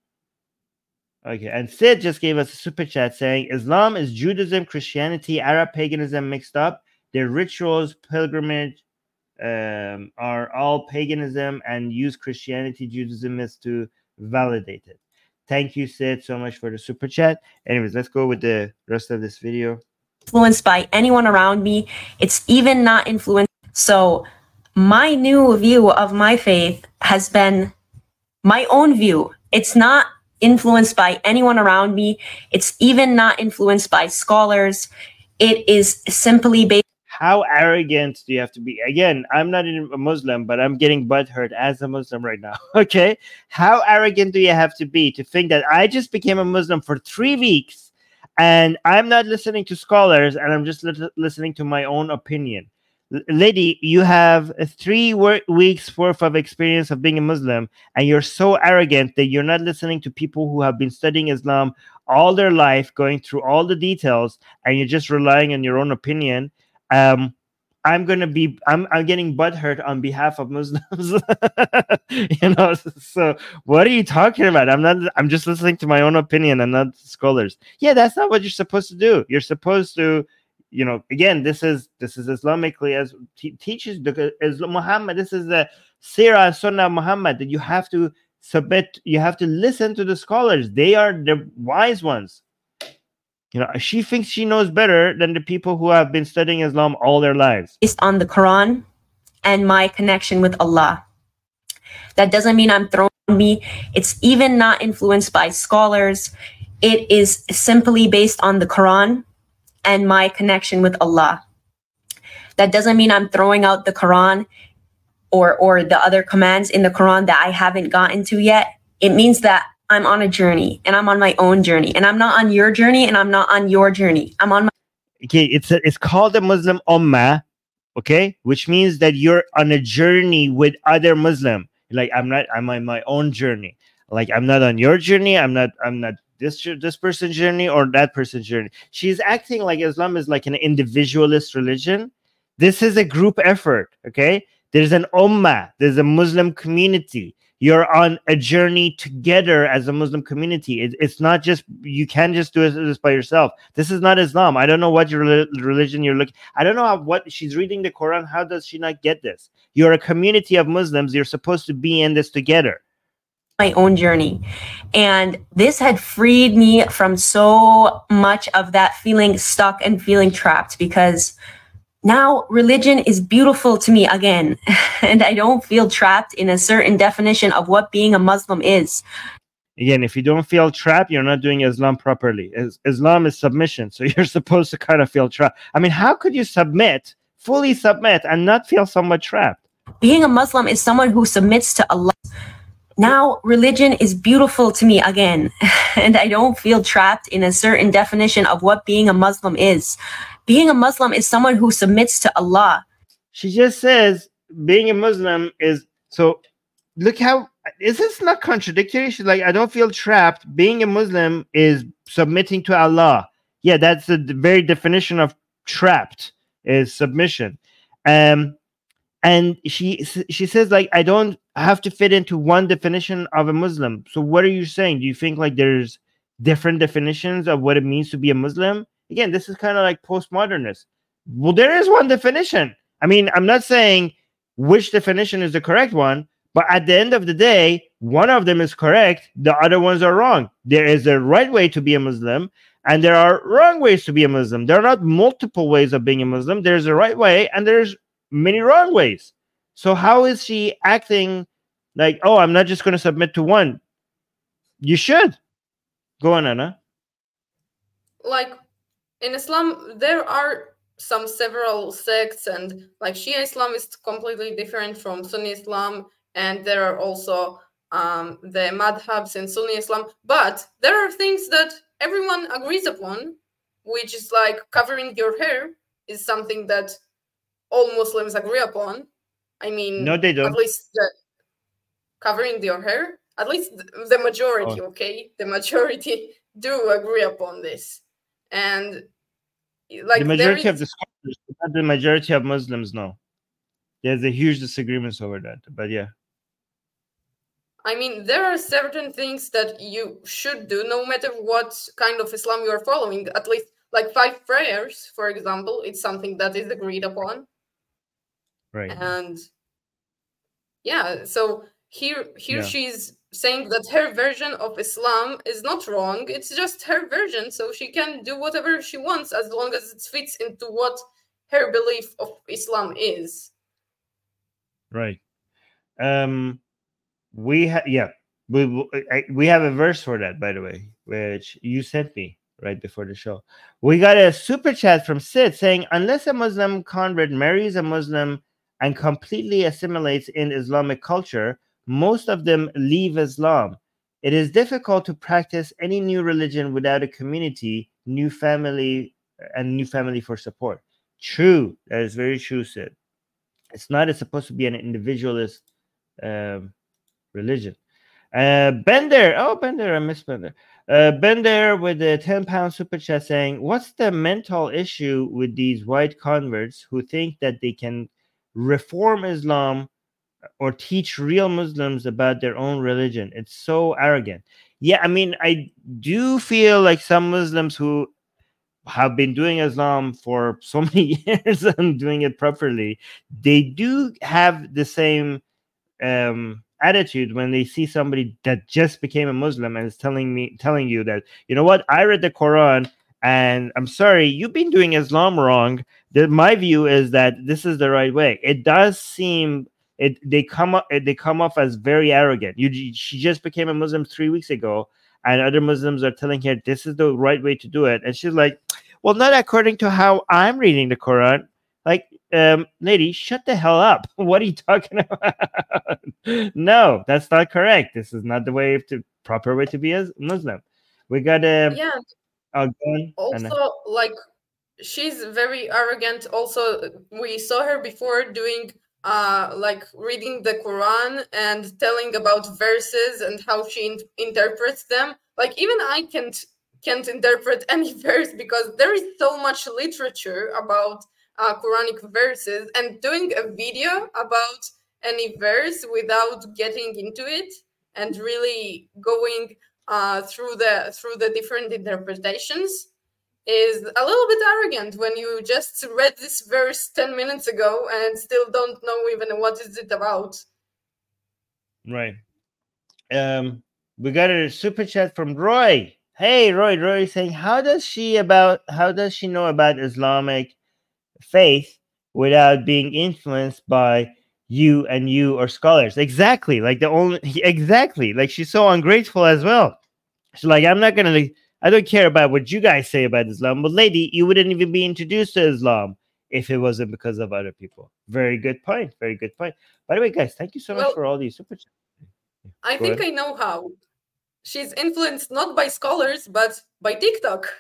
Okay, and Sid just gave us a super chat saying Islam is Judaism, Christianity, Arab paganism mixed up. Their rituals, pilgrimage, um, are all paganism and use Christianity, Judaism as to validate it. Thank you, Sid, so much for the super chat. Anyways, let's go with the rest of this video. Influenced by anyone around me. It's even not influenced. So my new view of my faith has been my own view. It's not influenced by anyone around me. It's even not influenced by scholars. It is simply based. How arrogant do you have to be? Again, I'm not a Muslim, but I'm getting butthurt as a Muslim right now. Okay. How arrogant do you have to be to think that I just became a Muslim for three weeks and I'm not listening to scholars and I'm just li- listening to my own opinion? L- lady, you have a three wor- weeks worth of experience of being a Muslim, and you're so arrogant that you're not listening to people who have been studying Islam all their life, going through all the details, and you're just relying on your own opinion. Um, I'm gonna be, I'm, I'm getting butthurt on behalf of Muslims. You know, so what are you talking about? I'm not, I'm just listening to my own opinion and not scholars. Yeah, that's not what you're supposed to do. You're supposed to, you know, again, this is this is Islamically as te- teaches the as Muhammad. This is the Sirah and Sunnah of Muhammad, that you have to submit, you have to listen to the scholars. They are the wise ones. You know, she thinks she knows better than the people who have been studying Islam all their lives. Based on the Quran and my connection with Allah. That doesn't mean I'm throwing me. It's even not influenced by scholars. It is simply based on the Quran and my connection with Allah. That doesn't mean I'm throwing out the Quran or or the other commands in the Quran that I haven't gotten to yet. It means that I'm on a journey and I'm on my own journey, and I'm not on your journey and I'm not on your journey. I'm on my Okay, it's a, it's called the Muslim Ummah, okay, which means that you're on a journey with other Muslim. Like I'm not, I'm on my own journey. Like I'm not on your journey. I'm not, I'm not this this person's journey or that person's journey. She's acting like Islam is like an individualist religion. This is a group effort, okay? There's an Ummah. There's a Muslim community. You're on a journey together as a Muslim community. It, it's not just, you can't just do this by yourself. This is not Islam. I don't know what your religion you're looking. I don't know how, what she's reading the Quran. How does she not get this? You're a community of Muslims. You're supposed to be in this together. My own journey. And this had freed me from so much of that feeling stuck and feeling trapped, because now religion is beautiful to me again, and I don't feel trapped in a certain definition of what being a Muslim is. Again, if you don't feel trapped, you're not doing Islam properly. Is- Islam is submission, so you're supposed to kind of feel trapped. I mean, how could you submit, fully submit, and not feel somewhat trapped? Being a Muslim is someone who submits to Allah. Now religion is beautiful to me again, and I don't feel trapped in a certain definition of what being a Muslim is. Being a Muslim is someone who submits to Allah. She just says being a Muslim is, so look how, is this not contradictory? She's like, I don't feel trapped. Being a Muslim is submitting to Allah. Yeah, that's the very definition of trapped, is submission. Um, and she she says, like, I don't have to fit into one definition of a Muslim. So what are you saying? Do you think like there's different definitions of what it means to be a Muslim? Again, this is kind of like postmodernist. Well, there is one definition. I mean, I'm not saying which definition is the correct one, but at the end of the day, one of them is correct. The other ones are wrong. There is a right way to be a Muslim, and there are wrong ways to be a Muslim. There are not multiple ways of being a Muslim. There's a right way, and there's many wrong ways. So how is she acting like, oh, I'm not just going to submit to one? You should. Go on, Anna. Like, in Islam, there are some several sects, and like Shia Islam is completely different from Sunni Islam, and there are also um, the madhabs in Sunni Islam. But there are things that everyone agrees upon, which is like covering your hair is something that all Muslims agree upon. I mean, no, they don't. At least the covering your hair, at least the majority, oh. okay? The majority do agree upon this. And like the majority is, of the scholars, not the majority of Muslims, no. There's a huge disagreements over that, but yeah. I mean, there are certain things that you should do, no matter what kind of Islam you are following. At least, like five prayers, for example, it's something that is agreed upon. Right. And yeah, so here here Yeah. she's saying that her version of Islam is not wrong. It's just her version, so she can do whatever she wants as long as it fits into what her belief of Islam is. Right. Um, we have yeah, we I, we have a verse for that, by the way, which you sent me right before the show. We got a super chat from Sid saying, unless a Muslim convert marries a Muslim and completely assimilates in Islamic culture, most of them leave Islam. It is difficult to practice any new religion without a community, new family, and new family for support. True. That is very true, Sid. It's not it's supposed to be an individualist um, religion. Uh, Bender, oh Bender, I miss Bender. Uh, Bender with the ten pound super chat saying, "What's the mental issue with these white converts who think that they can reform Islam or teach real Muslims about their own religion? It's so arrogant." Yeah, I mean, I do feel like some Muslims who have been doing Islam for so many years and doing it properly, they do have the same um, attitude when they see somebody that just became a Muslim and is telling me, telling you that, you know what, I read the Quran and I'm sorry, you've been doing Islam wrong. The, my view is that this is the right way. It does seem it they come up they come off as very arrogant. You she just became a Muslim three weeks ago, and other Muslims are telling her this is the right way to do it, and she's like, well, not according to how I'm reading the Quran. Like, um, lady, shut the hell up. What are you talking about? No, that's not correct. This is not the way to proper way to be a Muslim. We got a yeah. Uh, also, and, like, she's very arrogant. Also, we saw her before doing uh like reading the Quran and telling about verses and how she in- interprets them. Like, even I can't can't interpret any verse because there is so much literature about uh, Quranic verses, and doing a video about any verse without getting into it and really going uh, through the through the different interpretations is a little bit arrogant when you just read this verse ten minutes ago and still don't know even what is it about. Right. Um, we got a super chat from Roy. Hey, Roy. Roy saying, how does she about how does she know about Islamic faith without being influenced by you and you or scholars? Exactly. Like the only exactly. Like she's so ungrateful as well. She's like, I'm not gonna. I don't care about what you guys say about Islam, but lady, you wouldn't even be introduced to Islam if it wasn't because of other people. Very good point. Very good point. By the way, guys, thank you so well, much for all these super chats. I Go think ahead. I know how. She's influenced not by scholars, but by TikTok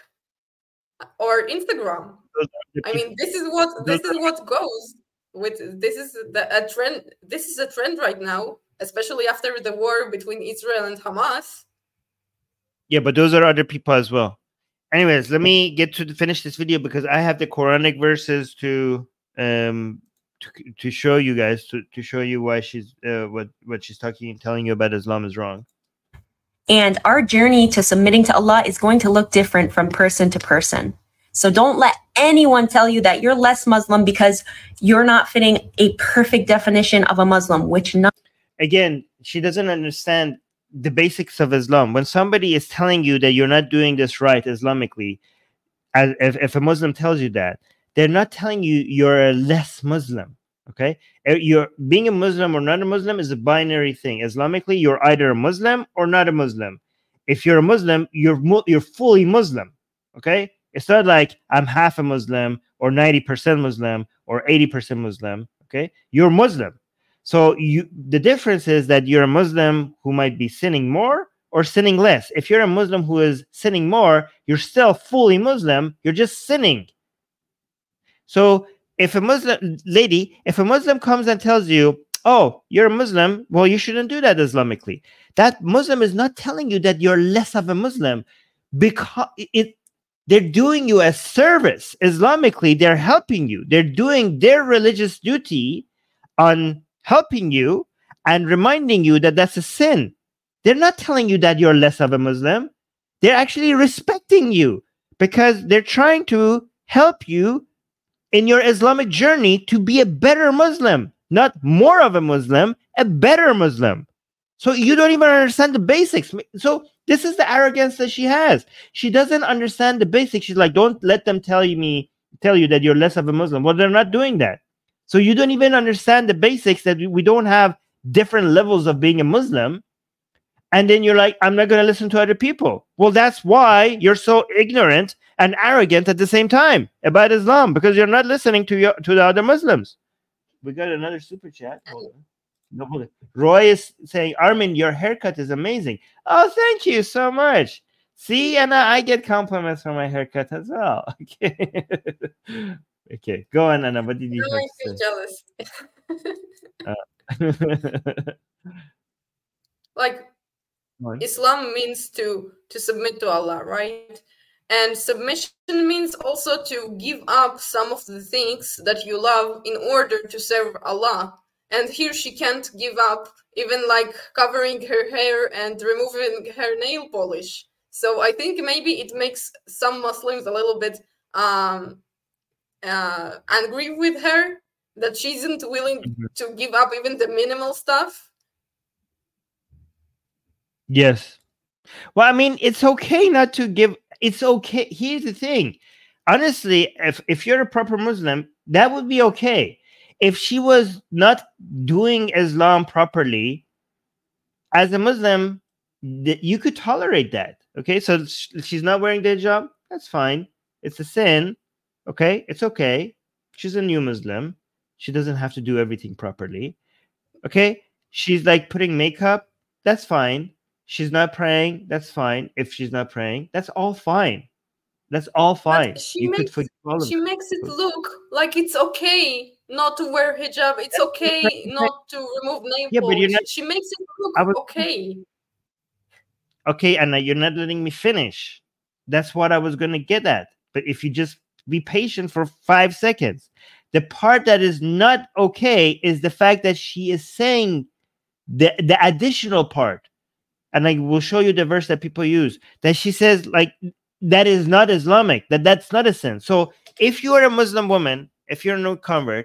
or Instagram. I mean, this is what this is what goes with. This is the a trend. This is a trend right now, especially after the war between Israel and Hamas. Yeah, but those are other people as well. Anyways, let me get to finish this video because I have the Quranic verses to um to, to show you guys to, to show you why she's uh, what what she's talking and telling you about Islam is wrong. And our journey to submitting to Allah is going to look different from person to person. So don't let anyone tell you that you're less Muslim because you're not fitting a perfect definition of a Muslim, which not. Again, she doesn't understand the basics of Islam. When somebody is telling you that you're not doing this right Islamically, as if, if a Muslim tells you that, they're not telling you you're a less Muslim. Okay, you're being a Muslim or not a Muslim is a binary thing. Islamically, you're either a Muslim or not a Muslim. If you're a Muslim, you're you're fully Muslim. Okay, it's not like I'm half a Muslim or ninety percent Muslim or eighty percent Muslim. Okay, you're Muslim. So you, the difference is that you're a Muslim who might be sinning more or sinning less. If you're a Muslim who is sinning more, you're still fully Muslim. You're just sinning. So if a Muslim lady, if a Muslim comes and tells you, oh, you're a Muslim, well, you shouldn't do that Islamically. That Muslim is not telling you that you're less of a Muslim because it, they're doing you a service. Islamically, they're helping you. They're doing their religious duty on helping you and reminding you that that's a sin. They're not telling you that you're less of a Muslim. They're actually respecting you because they're trying to help you in your Islamic journey to be a better Muslim, not more of a Muslim, a better Muslim. So you don't even understand the basics. So this is the arrogance that she has. She doesn't understand the basics. She's like, don't let them tell you me tell you that you're less of a Muslim. Well, they're not doing that. So you don't even understand the basics, that we don't have different levels of being a Muslim. And then you're like, I'm not going to listen to other people. Well, that's why you're so ignorant and arrogant at the same time about Islam, because you're not listening to your to the other Muslims. We got another super chat. Hold on. No, Roy is saying, Armin, your haircut is amazing. Oh, thank you so much. See, Anna, I get compliments for my haircut as well. Okay. Okay, go on, Anna. What did you No, have I to feel say? jealous. Uh, like, Islam means to to submit to Allah, right? And submission means also to give up some of the things that you love in order to serve Allah. And here she can't give up even like covering her hair and removing her nail polish. So I think maybe it makes some Muslims a little bit um, uh, angry with her that she isn't willing Mhm. to give up even the minimal stuff. Yes. Well, I mean, it's okay not to give. It's okay. Here's the thing. Honestly, if, if you're a proper Muslim, that would be okay. If she was not doing Islam properly, as a Muslim, th- you could tolerate that. Okay. So sh- she's not wearing the hijab. That's fine. It's a sin. Okay. It's okay. She's a new Muslim. She doesn't have to do everything properly. Okay. She's like putting makeup. That's fine. She's not praying. That's fine. If she's not praying, that's all fine. That's all fine. But she You could makes forgive all of she it. makes it look like it's okay not to wear hijab. It's okay not to remove nail Yeah, but you're polish. not. She makes it look I was okay. okay, Anna. You're not letting me finish. That's what I was gonna get at. But if you just be patient for five seconds, the part that is not okay is the fact that she is saying the the additional part, and I will show you the verse that people use, that she says like that is not Islamic, that that's not a sin. So if you are a Muslim woman, if you're a new convert,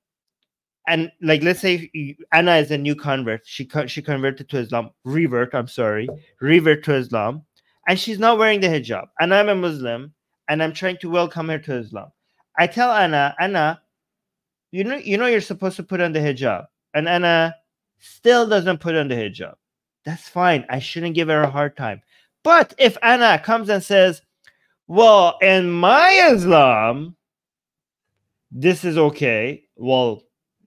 and like let's say you- Anna is a new convert, she co- she converted to Islam, revert, I'm sorry, revert to Islam, and she's not wearing the hijab, and I'm a Muslim, and I'm trying to welcome her to Islam. I tell Anna, Anna, you know, you know, you're supposed to put on the hijab, and Anna still doesn't put on the hijab. That's fine. I shouldn't give her a hard time. But if Anna comes and says, well, in my Islam, this is okay, well,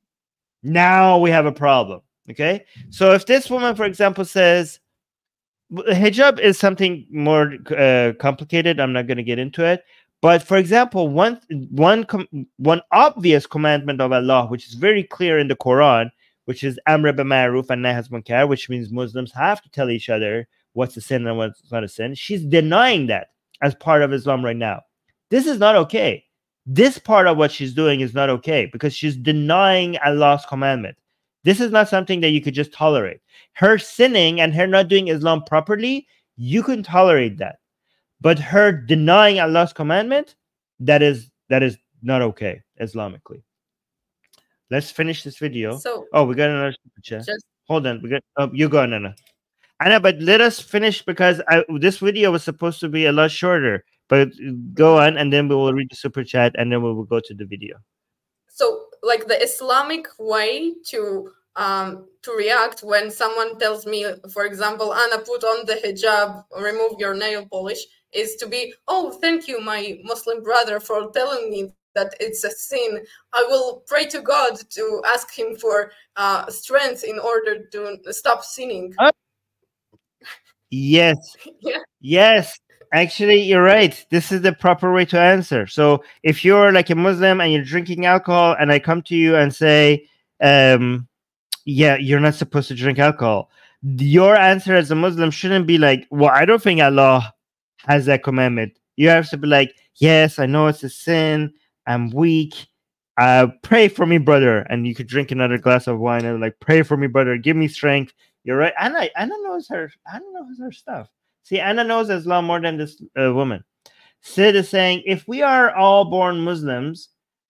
now we have a problem. Okay. So if this woman, for example, says, hijab is something more uh, complicated. I'm not going to get into it. But for example, one one com- one obvious commandment of Allah, which is very clear in the Quran, which is Amr bil Ma'ruf and Nahy anil Munkar, which means Muslims have to tell each other what's a sin and what's not a sin. She's denying that as part of Islam right now. This is not okay. This part of what she's doing is not okay because she's denying Allah's commandment. This is not something that you could just tolerate. Her sinning and her not doing Islam properly, you can tolerate that. But her denying Allah's commandment, that is that is not okay Islamically. Let's finish this video. So Oh, we got another super chat. just Hold on, we got. Oh, you go, Anna. Anna, but let us finish because I, this video was supposed to be a lot shorter. But go on, and then we will read the super chat, and then we will go to the video. so like the Islamic way to um to react when someone tells me, for example, Anna, put on the hijab, remove your nail polish, is to be, oh, thank you, my Muslim brother, for telling me that it's a sin. I will pray to God to ask him for uh, strength in order to stop sinning. Uh, yes. Yeah. Yes. Actually, you're right. This is the proper way to answer. So if you're like a Muslim and you're drinking alcohol, and I come to you and say, um, yeah, you're not supposed to drink alcohol, your answer as a Muslim shouldn't be like, well, I don't think Allah has that commandment. You have to be like, yes, I know it's a sin. I'm weak. Uh, pray for me, brother. And you could drink another glass of wine and like, pray for me, brother. Give me strength. You're right. Anna, Anna knows her. Anna knows her stuff. See, Anna knows Islam more than this uh, woman. Sid is saying, if we are all born Muslims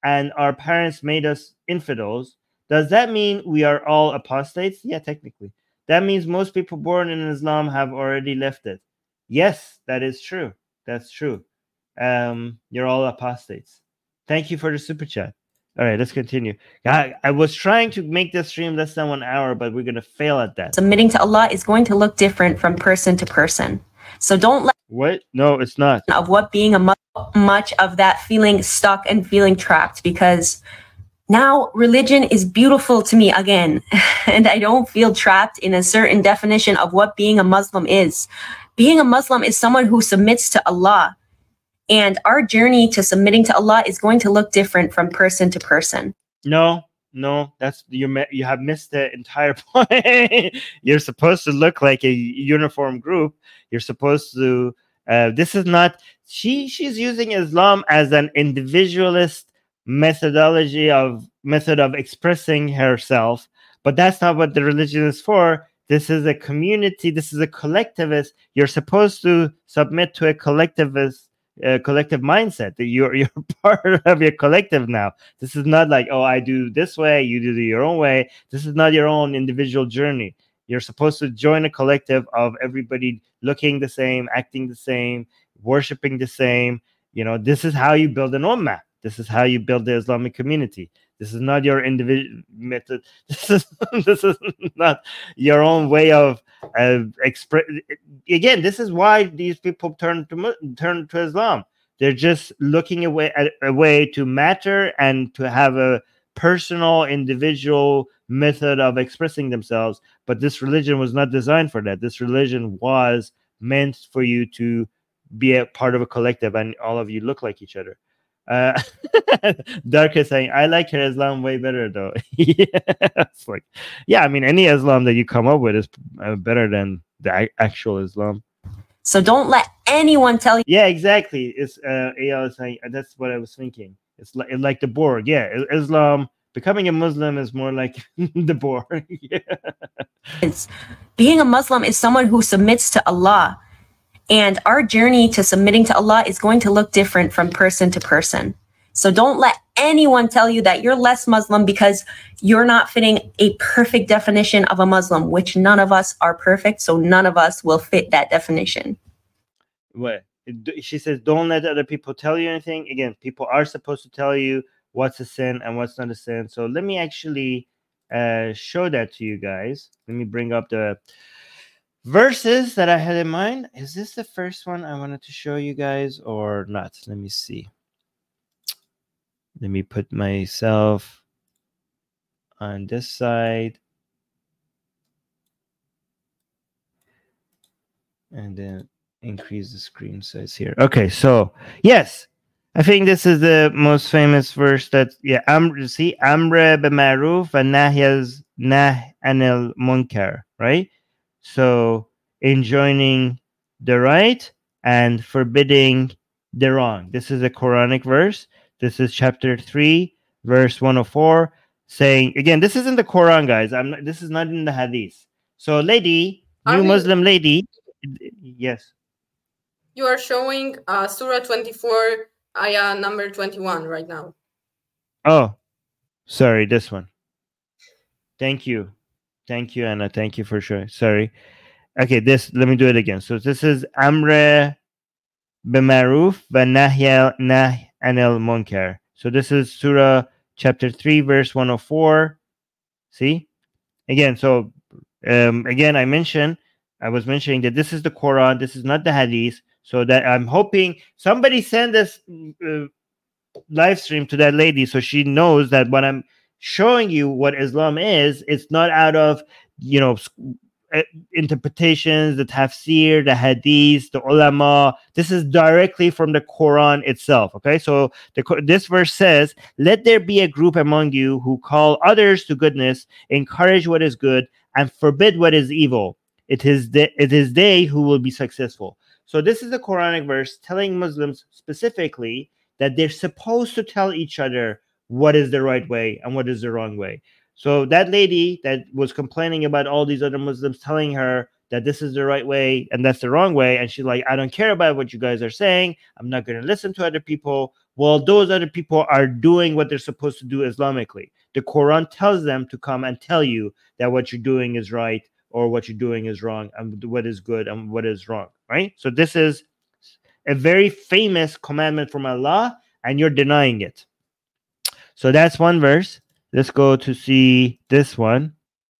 and our parents made us infidels, does that mean we are all apostates? Yeah, technically. That means most people born in Islam have already left it. Yes, that is true. That's true. Um, you're all apostates. Thank you for the super chat. All right, let's continue. I, I was trying to make this stream less than one hour, but we're going to fail at that. Submitting to Allah is going to look different from person to person. So don't let What? No, it's not. of what being a mu- much of that feeling stuck and feeling trapped, because now religion is beautiful to me again, and I don't feel trapped in a certain definition of what being a Muslim is. Being a Muslim is someone who submits to Allah, and our journey to submitting to Allah is going to look different from person to person. No, no, that's you. me- You have missed the entire point. You're supposed to look like a uniform group. You're supposed to. Uh, this is not. She she's using Islam as an individualist methodology of method of expressing herself, but that's not what the religion is for. This is a community. This is a collectivist. You're supposed to submit to a collectivist. Uh, collective mindset that you're you're part of your collective now. This is not like, oh, I do this way, you do it your own way. This is not your own individual journey. You're supposed to join a collective of everybody looking the same, acting the same, worshiping the same. You know, this is how you build an ummah. This is how you build the Islamic community. This is not your individual method. This is this is not your own way of uh, express. Again, this is why these people turn to Mu- turn to Islam. They're just looking away at a way to matter and to have a personal, individual method of expressing themselves. But this religion was not designed for that. This religion was meant for you to be a part of a collective, and all of you look like each other. Uh, Dark is saying, I like your Islam way better, though. Yeah, it's like, yeah, I mean, any Islam that you come up with is uh, better than the a- actual Islam. So don't let anyone tell you Yeah, exactly. It's uh, A L is saying, uh, that's what I was thinking. It's like like the Borg. Yeah, I- Islam becoming a Muslim is more like the Borg. Yeah. is being a Muslim is someone who submits to Allah. And our journey to submitting to Allah is going to look different from person to person. So don't let anyone tell you that you're less Muslim because you're not fitting a perfect definition of a Muslim, which none of us are perfect. So none of us will fit that definition. What? She says, don't let other people tell you anything. Again, people are supposed to tell you what's a sin and what's not a sin. So let me actually uh, show that to you guys. Let me bring up the verses that I had in mind. Is this the first one I wanted to show you guys or not? Let me see. Let me put myself on this side. And then increase the screen size here. Okay, so yes, I think this is the most famous verse that, yeah, Amr, see, Amr b'maruf and nahyaz nah anil munkar, right? So enjoining the right and forbidding the wrong. This is a Quranic verse. This is chapter three, verse one oh four, saying, again, this isn't the Quran, guys. I'm not, this is not in the Hadith. So, lady, Are new we- Muslim lady, yes. You are showing uh, Surah twenty-four, ayah number twenty-one right now. Oh, sorry, this one. Thank you. Thank you, Anna. Thank you for sure. Sorry. Okay, this, let me do it again. So this is Amre b'maruf wa nahya nah anil munkar. So this is Surah chapter three, verse one oh four. See? Again, so um, again, I mentioned, I was mentioning that this is the Quran, this is not the Hadith. So that I'm hoping somebody send this uh, live stream to that lady so she knows that when I'm showing you what Islam is, it's not out of, you know, uh, interpretations, the tafsir, the hadith, the ulama. This is directly from the Quran itself. Okay, so the, this verse says, let there be a group among you who call others to goodness, encourage what is good, and forbid what is evil. It is the, it is they who will be successful. So this is the Quranic verse telling Muslims specifically that they're supposed to tell each other what is the right way and what is the wrong way. So that lady that was complaining about all these other Muslims telling her that this is the right way and that's the wrong way. And she's like, I don't care about what you guys are saying. I'm not going to listen to other people. Well, those other people are doing what they're supposed to do Islamically. The Quran tells them to come and tell you that what you're doing is right or what you're doing is wrong, and what is good and what is wrong, right? So this is a very famous commandment from Allah, and you're denying it. So that's one verse. Let's go to see this one.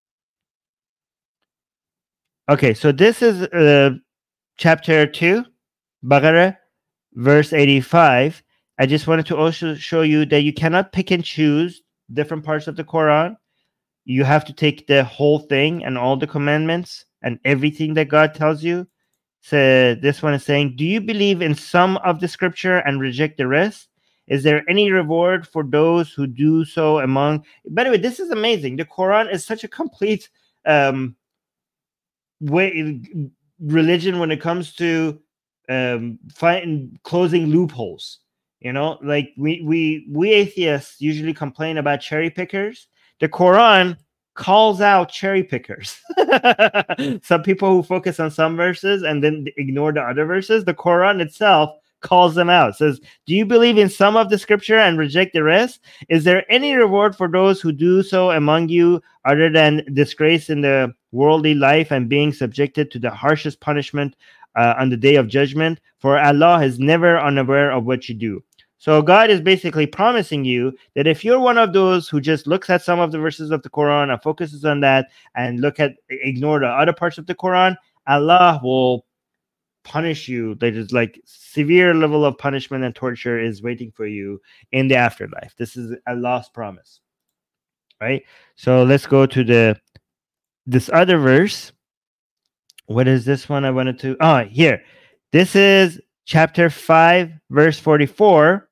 Okay, so this is uh, chapter two, Baqarah, verse eighty-five. I just wanted to also show you that you cannot pick and choose different parts of the Quran. You have to take the whole thing and all the commandments and everything that God tells you. So this one is saying, do you believe in some of the scripture and reject the rest? Is there any reward for those who do so among... By the way, this is amazing. The Quran is such a complete um, way religion when it comes to um, fighting, closing loopholes. You know, like we, we, we atheists usually complain about cherry pickers. The Quran calls out cherry pickers. Some people who focus on some verses and then ignore the other verses, the Quran itself calls them out. It says, do you believe in some of the scripture and reject the rest? Is there any reward for those who do so among you other than disgrace in the worldly life and being subjected to the harshest punishment uh, on the day of judgment? For Allah is never unaware of what you do. So God is basically promising you that if you're one of those who just looks at some of the verses of the Quran and focuses on that and look at ignore the other parts of the Quran, Allah will punish you. There is like severe level of punishment and torture is waiting for you in the afterlife. This is Allah's promise, right? So let's go to the this other verse. What is this one I wanted to? Oh, here. This is chapter five, verse forty-four.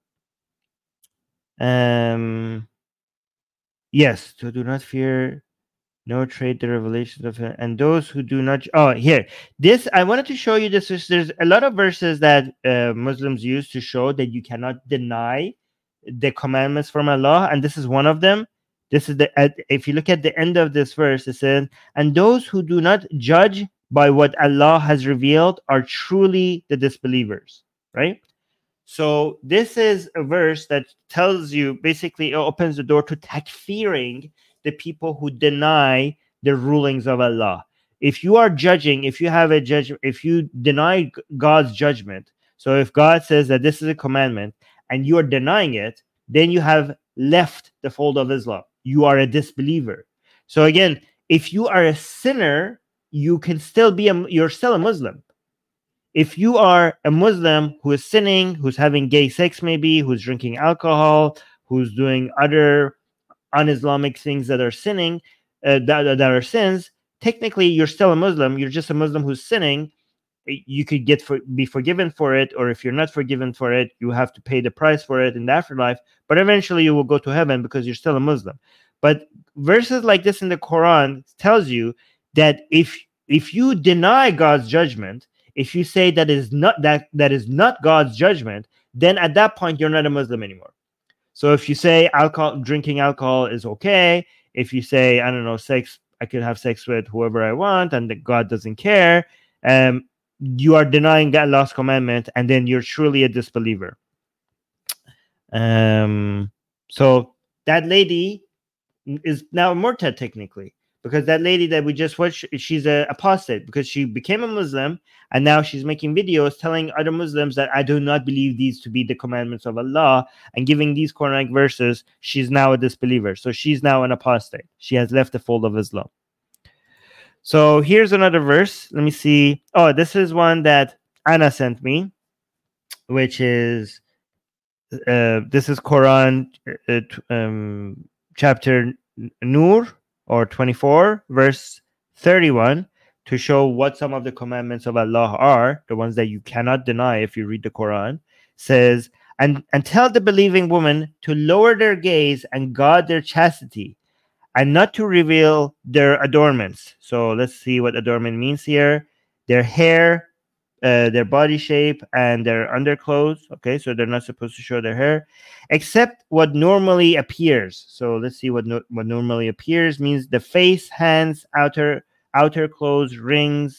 Um, yes, so do not fear, no trade the revelations of it, and those who do not. Oh, here, this I wanted to show you this. There's a lot of verses that uh, Muslims use to show that you cannot deny the commandments from Allah, and this is one of them. This is the at, if you look at the end of this verse, it says, and those who do not judge by what Allah has revealed are truly the disbelievers, right? So this is a verse that tells you, basically, it opens the door to takfiring the people who deny the rulings of Allah. If you are judging, if you have a judgment, if you deny God's judgment, so if God says that this is a commandment and you are denying it, then you have left the fold of Islam. You are a disbeliever. So again, if you are a sinner, you can still be a, you're still a Muslim. If you are a Muslim who is sinning, who's having gay sex maybe, who's drinking alcohol, who's doing other un-Islamic things that are sinning, uh, that, that are sins, technically you're still a Muslim. You're just a Muslim who's sinning. You could get for, be forgiven for it, or if you're not forgiven for it, you have to pay the price for it in the afterlife. But eventually you will go to heaven because you're still a Muslim. But verses like this in the Quran tells you that if if you deny God's judgment, if you say that is not that that is not God's judgment, then at that point you're not a Muslim anymore. So if you say alcohol, drinking alcohol is okay, if you say, I don't know, sex, I can have sex with whoever I want, and that God doesn't care, um, you are denying that last commandment, and then you're truly a disbeliever. Um, so that lady is now a murtad technically, because that lady that we just watched, she's an apostate because she became a Muslim, and now she's making videos telling other Muslims that I do not believe these to be the commandments of Allah, and giving these Quranic verses. She's now a disbeliever. So she's now an apostate. She has left the fold of Islam. So here's another verse. Let me see. Oh, this is one that Anna sent me, which is, uh, this is Quran uh, um, chapter Nur, or twenty-four, verse thirty-one, to show what some of the commandments of Allah are, the ones that you cannot deny if you read the Quran. Says, and, and tell the believing women to lower their gaze and guard their chastity, and not to reveal their adornments. So let's see what adornment means here. Their hair, uh, their body shape, and their underclothes. Okay, so they're not supposed to show their hair, except what normally appears. So let's see what no, what normally appears means: the face, hands, outer outer clothes, rings,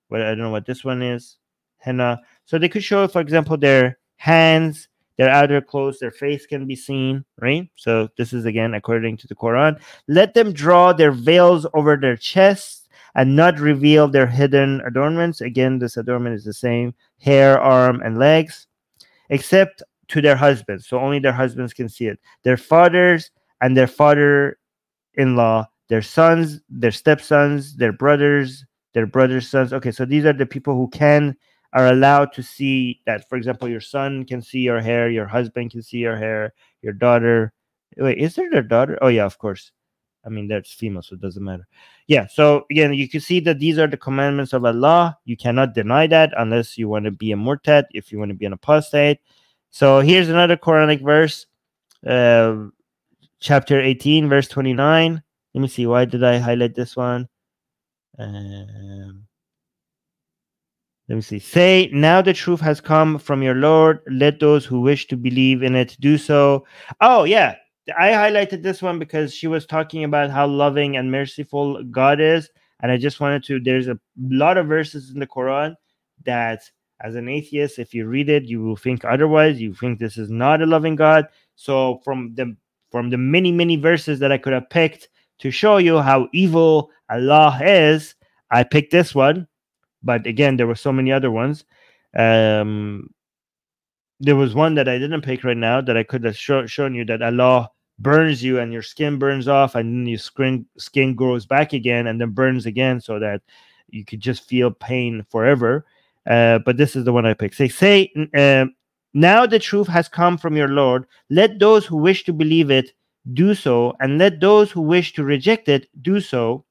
What I don't know what this one is. Henna. So they could show, for example, their hands, their outer clothes, their face can be seen, right? So this is again according to the Quran. Let them draw their veils over their chests and not reveal their hidden adornments. Again, this adornment is the same: hair, arm, and legs, except to their husbands. So only their husbands can see it. Their fathers and their father-in-law, their sons, their stepsons, their brothers, their brothers' sons. Okay, so these are the people who can are allowed to see that. For example, your son can see your hair, your husband can see your hair, your daughter. Wait, is there their daughter? Oh yeah, of course. I mean, that's female, so it doesn't matter. Yeah, so again, you can see that these are the commandments of Allah. You cannot deny that unless you want to be a murtad, if you want to be an apostate. So here's another Quranic verse, uh, chapter eighteen, verse twenty-nine. Let me see, why did I highlight this one? Um, let me see. Say, now the truth has come from your Lord. Let those who wish to believe in it do so. Oh, yeah. I highlighted this one because she was talking about how loving and merciful God is. And I just wanted to, there's a lot of verses in the Quran that as an atheist, if you read it, you will think otherwise. You think this is not a loving God. So from the from the many, many verses that I could have picked to show you how evil Allah is, I picked this one. But again, there were so many other ones. Um, there was one that I didn't pick right now that I could have show, shown you that Allah burns you and your skin burns off and then your skin, skin grows back again and then burns again so that you could just feel pain forever. Uh, but this is the one I picked. Say, say uh, now the truth has come from your Lord. Let those who wish to believe it do so, and let those who wish to reject it do so.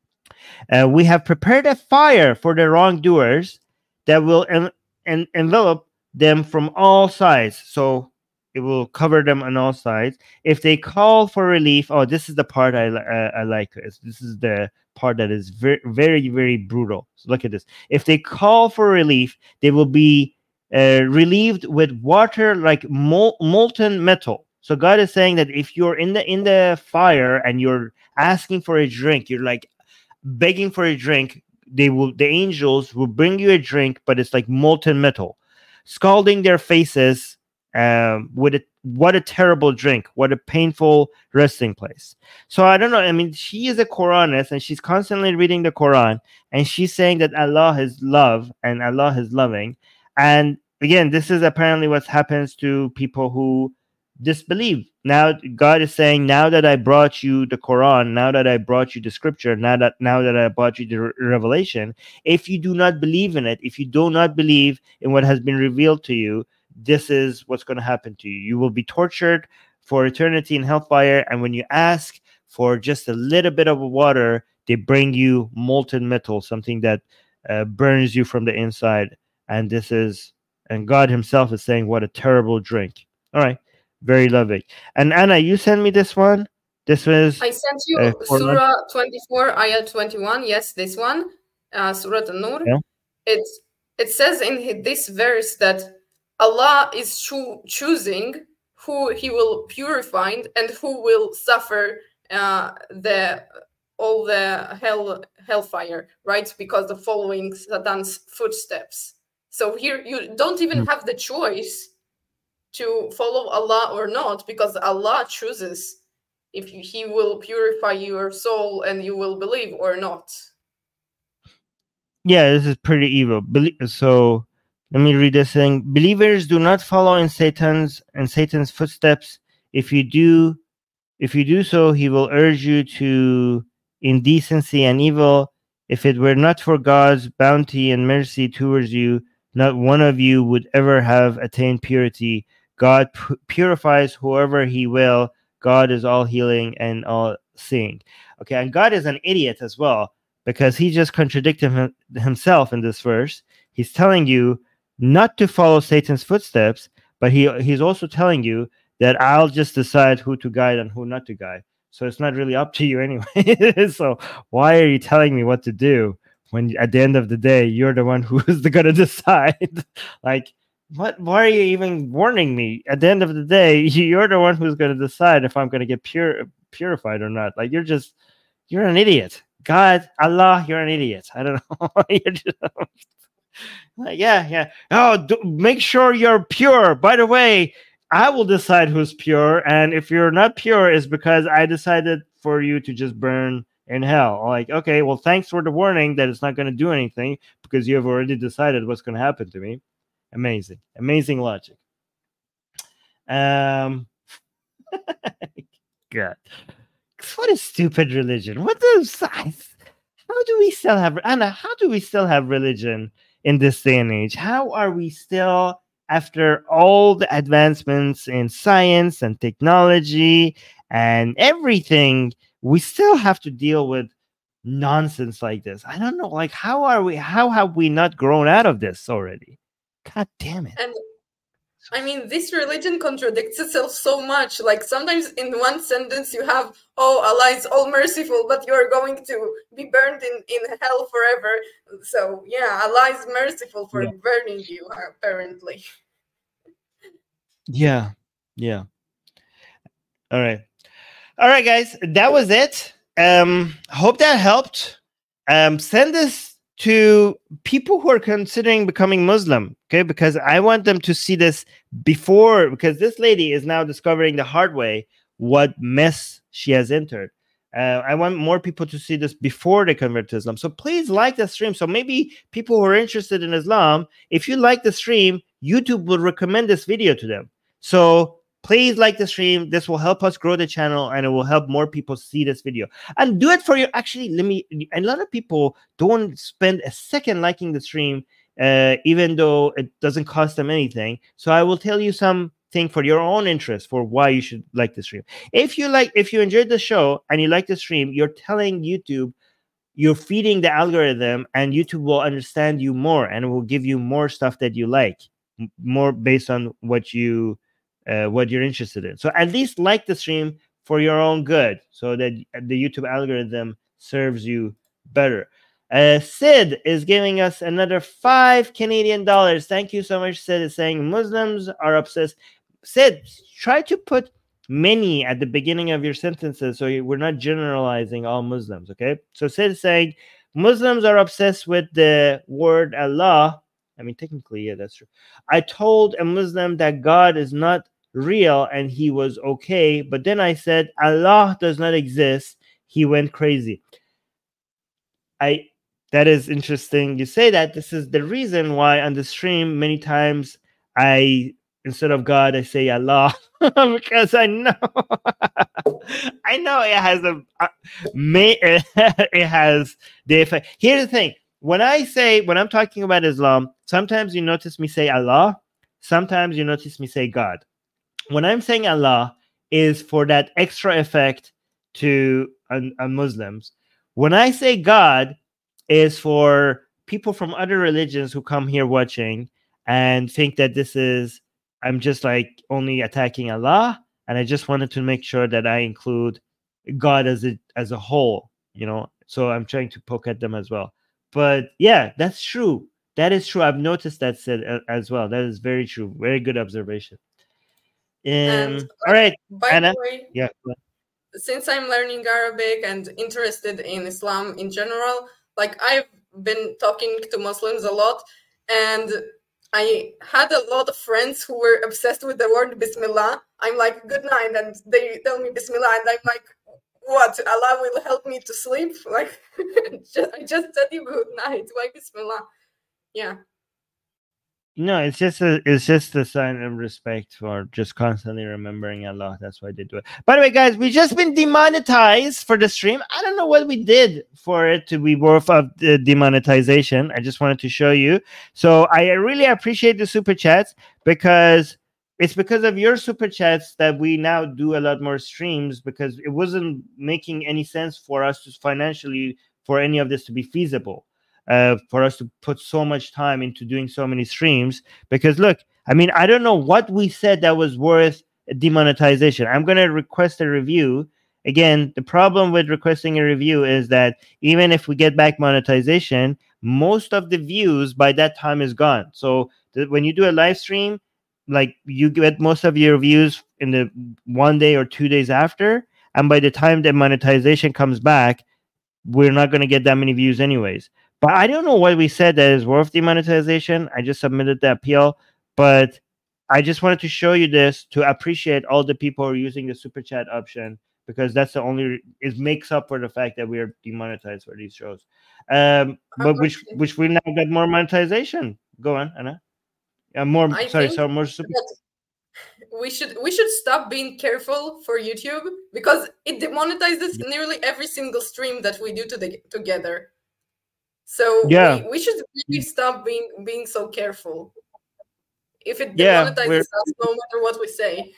Uh, we have prepared a fire for the wrongdoers that will en- en- envelop them from all sides. So it will cover them on all sides. If they call for relief, oh, this is the part I, uh, I like. This is the part that is very, very, very brutal. So look at this. If they call for relief, they will be uh, relieved with water like mol- molten metal. So God is saying that if you're in the in the fire and you're asking for a drink, you're like begging for a drink, they will the angels will bring you a drink, but it's like molten metal, scalding their faces um with a what a terrible drink, what a painful resting place. So I don't know, I mean, she is a Quranist and she's constantly reading the Quran and she's saying that Allah is love and Allah is loving. And again, this is apparently what happens to people who disbelieve. Now God is saying, now that I brought you the Quran, now that I brought you the scripture, now that now that I brought you the re- revelation, if you do not believe in it, if you do not believe in what has been revealed to you, this is what's going to happen to you. You will be tortured for eternity in hellfire, and when you ask for just a little bit of water, they bring you molten metal, something that uh, burns you from the inside. And this is, and God himself is saying, what a terrible drink. All right. Very loving. And Anna, you sent me this one. This was I sent you uh, Surah twenty-four, Ayah twenty-one. Yes, this one, uh, Surah An-Nur. Yeah. It it says in this verse that Allah is cho- choosing who He will purify and who will suffer uh, the all the hell hellfire, right? Because of following Satan's footsteps. So here you don't even have the choice to follow Allah or not, because Allah chooses if you, He will purify your soul and you will believe or not. Yeah, this is pretty evil. Bel- so let me read this thing. Believers do not follow in Satan's and Satan's footsteps. If you do, if you do so, he will urge you to indecency and evil. If it were not for God's bounty and mercy towards you, not one of you would ever have attained purity. God pu- purifies whoever he will. God is all healing and all seeing. Okay, and God is an idiot as well, because he just contradicted him, himself in this verse. He's telling you not to follow Satan's footsteps, but he he's also telling you that I'll just decide who to guide and who not to guide. So it's not really up to you anyway. So why are you telling me what to do when at the end of the day, you're the one who is going to decide? Like, what? Why are you even warning me? At the end of the day, you're the one who's going to decide if I'm going to get pure purified or not. Like, you're just, you're an idiot. God, Allah, you're an idiot. I don't know. You're just, like, yeah, yeah. Oh, do, make sure you're pure. By the way, I will decide who's pure, and if you're not pure, it's because I decided for you to just burn in hell. Like, okay, well, thanks for the warning that it's not going to do anything because you have already decided what's going to happen to me. Amazing, amazing logic. Um, God, what a stupid religion. What does how do we still have Anna? How do we still have religion in this day and age? How are we still, after all the advancements in science and technology and everything, we still have to deal with nonsense like this? I don't know. Like, how are we? How have we not grown out of this already? God damn it! And I mean, this religion contradicts itself so much. Like, sometimes in one sentence you have, oh, Allah is all merciful, but you're going to be burned in, in hell forever. So, yeah, Allah is merciful for Yeah. burning you, apparently. Yeah. Yeah. All right. All right, guys. That was it. Um, hope that helped. Um, send this to people who are considering becoming Muslim, okay? Because I want them to see this before, because this lady is now discovering the hard way what mess she has entered. Uh, I want more people to see this before they convert to Islam. So please like the stream. So maybe people who are interested in Islam, if you like the stream, YouTube will recommend this video to them. So please like the stream. This will help us grow the channel, and it will help more people see this video. And do it for your, actually, let me, a lot of people don't spend a second liking the stream, uh, even though it doesn't cost them anything. So I will tell you something for your own interest for why you should like the stream. If you like, if you enjoyed the show and you like the stream, you're telling YouTube, you're feeding the algorithm, and YouTube will understand you more and will give you more stuff that you like, m- more based on what you uh, what you're interested in. So at least like the stream for your own good, so that the YouTube algorithm serves you better. Uh, Sid is giving us another five Canadian dollars. Thank you so much. Sid is saying Muslims are obsessed. Sid, try to put many at the beginning of your sentences so you- we're not generalizing all Muslims, okay? So Sid is saying Muslims are obsessed with the word Allah. I mean, technically, yeah, that's true. I told a Muslim that God is not real and he was okay, but then I said Allah does not exist. He went crazy. I that is interesting you say that. This is the reason why on the stream many times I, instead of God, I say Allah because I know I know it has a uh, may it has the effect. Here's the thing: when I say when I'm talking about Islam, sometimes you notice me say Allah, sometimes you notice me say God. When I'm saying Allah, is for that extra effect to on, on Muslims. When I say God, is for people from other religions who come here watching and think that this is, I'm just like only attacking Allah, and I just wanted to make sure that I include God as a as a whole, you know. So I'm trying to poke at them as well. But yeah, that's true. That is true. I've noticed that said uh, as well. That is very true. Very good observation. Um, And all right, by Anna. the way, Yeah. go ahead. since I'm learning Arabic and interested in Islam in general, like I've been talking to Muslims a lot, and I had a lot of friends who were obsessed with the word Bismillah. I'm like, good night, and they tell me Bismillah, and I'm like, what? Allah will help me to sleep? Like, just, I just said you good night. Why Bismillah? Yeah. No, it's just a it's just a sign of respect for just constantly remembering Allah. That's why they do it. By the way, guys, we just been demonetized for the stream. I don't know what we did for it to be worth of the demonetization. I just wanted to show you. So I really appreciate the super chats, because it's because of your super chats that we now do a lot more streams, because it wasn't making any sense for us to financially for any of this to be feasible. Uh, for us to put so much time into doing so many streams, because look, I mean, I don't know what we said that was worth demonetization. I'm going to request a review. Again, the problem with requesting a review is that even if we get back monetization, most of the views by that time is gone. So th- when you do a live stream, like you get most of your views in the one day or two days after, and by the time the monetization comes back, we're not going to get that many views anyways. But I don't know what we said that is worth demonetization. I just submitted the appeal, but I just wanted to show you this to appreciate all the people who are using the super chat option, because that's the only, it makes up for the fact that we are demonetized for these shows. Um, but which which we now get more monetization. Go on, Anna. Uh, more I sorry, think so more super. that we should we should stop being careful for YouTube, because it demonetizes nearly every single stream that we do to the, together. So Yeah. we, we should really stop being being so careful. If it Yeah, demonetizes we're- us, no matter what we say.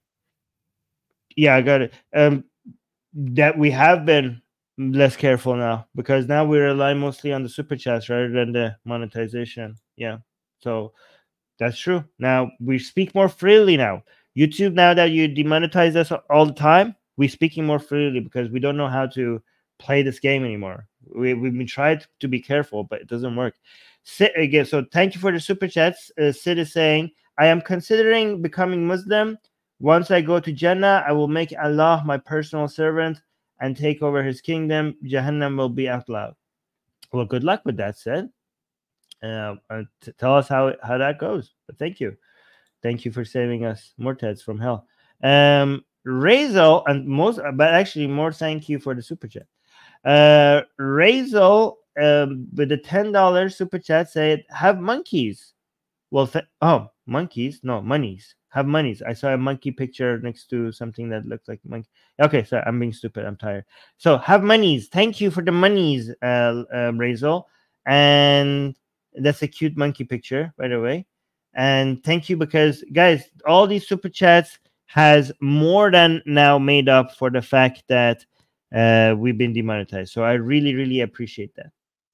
Yeah, I got it. Um, that we have been less careful now, because now we rely mostly on the super chats rather than the monetization. Yeah, so that's true. Now we speak more freely now. YouTube, now that you demonetize us all the time, we're speaking more freely because we don't know how to play this game anymore. We we've been tried to be careful, but it doesn't work. Sid, again, so thank you for the super chats. Uh, Sid is saying, I am considering becoming Muslim. Once I go to Jannah, I will make Allah my personal servant and take over his kingdom. Jahannam will be outlawed. Well, good luck with that, Sid. Uh, uh, t- tell us how how that goes. But thank you, thank you for saving us, Mortads from hell. Um, Razel, and most, but actually more, thank you for the super chat. Uh, Razel, um, with the ten dollars super chat, said, "Have monkeys." Well, th- oh, monkeys? No, monies. Have monies. I saw a monkey picture next to something that looked like monkey. Okay, sorry, I'm being stupid. I'm tired. So have monies. Thank you for the monies, uh, uh, Razel, and that's a cute monkey picture, by the way. And thank you, because guys, all these super chats has more than now made up for the fact that uh, we've been demonetized. So I really, really appreciate that.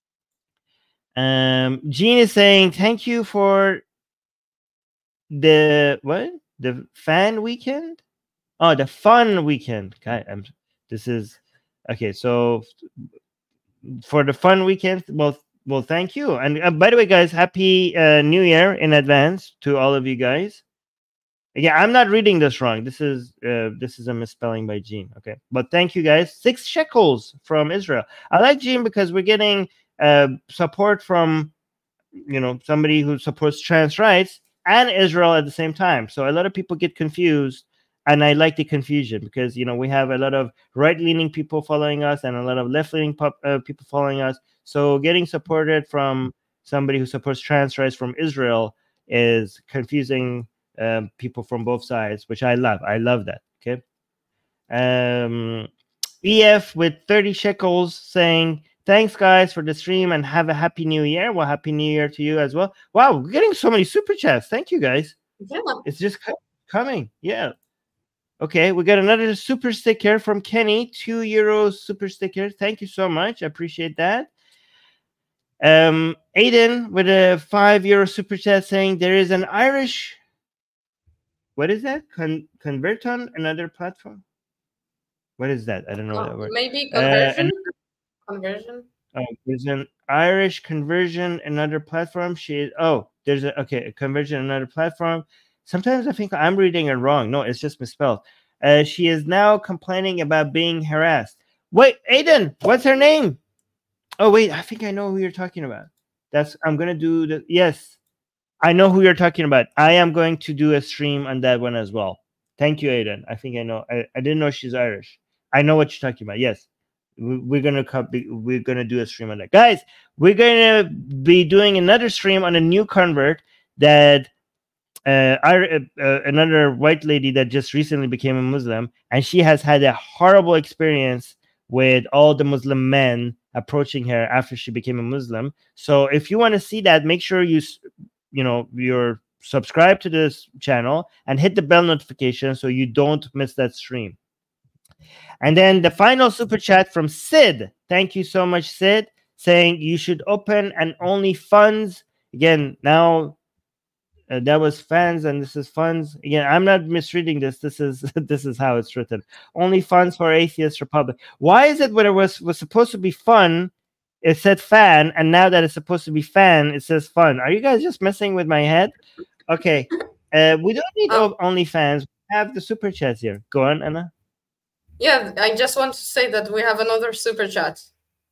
Um, Gene is saying thank you for the what? The fan weekend? Oh, the fun weekend. God, I'm, this is okay. So for the fun weekend, well, well, thank you. And uh, by the way, guys, happy uh, New Year in advance to all of you guys. Yeah, I'm not reading this wrong. This is uh, this is a misspelling by Gene. Okay, but thank you guys. Six shekels from Israel. I like Gene because we're getting uh, support from, you know, somebody who supports trans rights and Israel at the same time. So a lot of people get confused, and I like the confusion because, you know, we have a lot of right-leaning people following us and a lot of left-leaning pop, uh, people following us. So getting supported from somebody who supports trans rights from Israel is confusing um, people from both sides, which I love. I love that. Okay. Um, E F with thirty shekels saying, thanks, guys, for the stream and have a happy new year. Well, happy new year to you as well. Wow, we're getting so many super chats. Thank you, guys. Yeah. It's just coming. Yeah. Okay, we got another super sticker from Kenny. Two euros super sticker. Thank you so much. I appreciate that. Um, Aiden with a five euro super chat saying there is an Irish. What is that? Con- convert on another platform? What is that? I don't know Oh, that word. maybe conversion. Uh, conversion. Oh, there's an Irish conversion, another platform. She oh, there's a okay, a conversion, another platform. Sometimes I think I'm reading it wrong. No, it's just misspelled. Uh, she is now complaining about being harassed. Wait, Aiden, what's her name? Oh wait, I think I know who you're talking about. That's I'm gonna do the yes. I know who you're talking about. I am going to do a stream on that one as well. Thank you, Aiden. I think I know. I, I didn't know she's Irish. I know what you're talking about. Yes. We're gonna copy, we're gonna do a stream on that, guys. We're gonna be doing another stream on a new convert that uh, I, uh, another white lady that just recently became a Muslim, and she has had a horrible experience with all the Muslim men approaching her after she became a Muslim. So if you want to see that, make sure you you know you're subscribed to this channel and hit the bell notification so you don't miss that stream. And then the final super chat from Sid. Thank you so much, Sid, saying you should open an OnlyFans. Again, now uh, that was fans and this is funds. Again, I'm not misreading this. This is this is how it's written. OnlyFans for Atheist Republic. Why is it when it was, was supposed to be fun, it said fan, and now that it's supposed to be fan, it says fun? Are you guys just messing with my head? Okay. Uh, we don't need um, OnlyFans. We have the super chats here. Go on, Anna. Yeah, I just want to say that we have another super chat.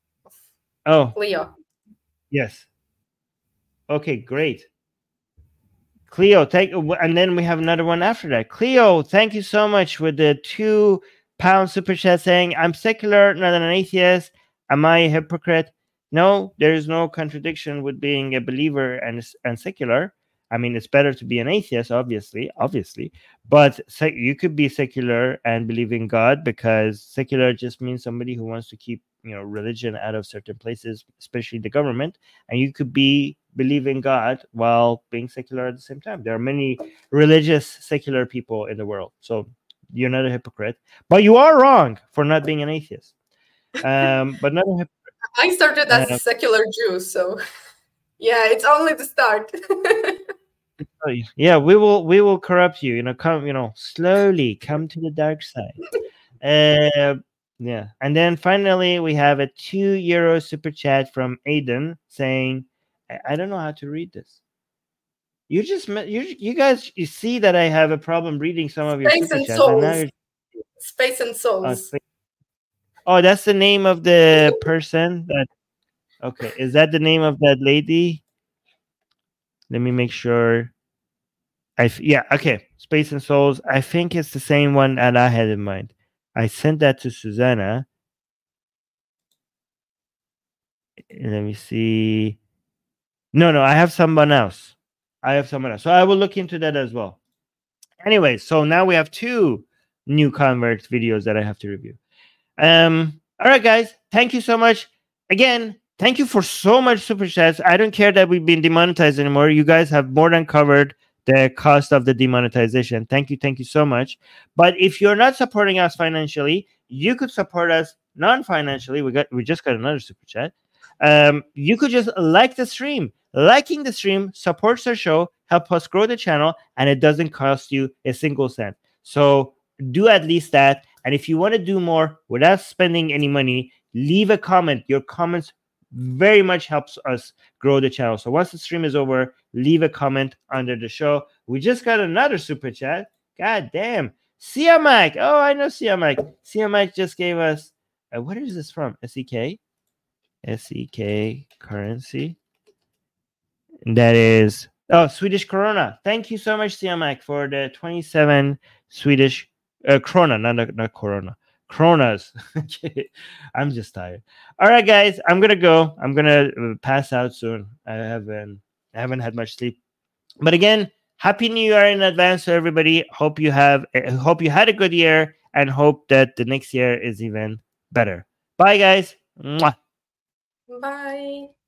Oh, Leo. yes. Okay, great. Cleo, thank, and then we have another one after that. Cleo, thank you so much with the two pound super chat saying, I'm secular, not an atheist. Am I a hypocrite? No, there is no contradiction with being a believer and, and secular. I mean, it's better to be an atheist, obviously, obviously, but se- you could be secular and believe in God, because secular just means somebody who wants to keep, you know, religion out of certain places, especially the government. And you could be believe in God while being secular at the same time. There are many religious secular people in the world, so you're not a hypocrite, but you are wrong for not being an atheist. Um, but not a hypocrite. I started as Uh, a secular Jew, so yeah, it's only the start. yeah, we will we will corrupt you. You know, come you know slowly come to the dark side. Uh, yeah, and then finally we have a two euro super chat from Aiden saying, I, I don't know how to read this. You just you you guys you see that I have a problem reading some of your Space super and chats, and now Souls. you're Space and oh, Souls. Space- oh, that's the name of the person that. Okay, is that the name of that lady? Let me make sure. I f- yeah, okay. Space and Souls. I think it's the same one that I had in mind. I sent that to Susanna. Let me see. No, no, I have someone else. I have someone else. So I will look into that as well. Anyway, so now we have two new convert videos that I have to review. Um, all right, guys. Thank you so much. Again, thank you for so much super chats. I don't care that we've been demonetized anymore. You guys have more than covered the cost of the demonetization. Thank you, thank you so much. But if you're not supporting us financially, you could support us non-financially. We got we just got another super chat. Um, you could just like the stream. Liking the stream supports our show, help us grow the channel, and it doesn't cost you a single cent. So do at least that. And if you want to do more without spending any money, leave a comment. Your comments very much helps us grow the channel. So once the stream is over, leave a comment under the show. We just got another super chat. God damn. Sia Mike. Oh, I know Sia Mike. Sia Mike just gave us, uh, what is this from? S E K? S E K currency. That is, oh, Swedish Corona. Thank you so much, Sia Mike, for the twenty-seven Swedish uh, krona, not, not Corona. Kronas. I'm just tired. All right, guys, I'm gonna go. I'm gonna pass out soon. I haven't I haven't had much sleep. But again, happy New Year in advance to everybody. Hope you have uh, hope you had a good year, and hope that the next year is even better. Bye, guys. Mwah. Bye.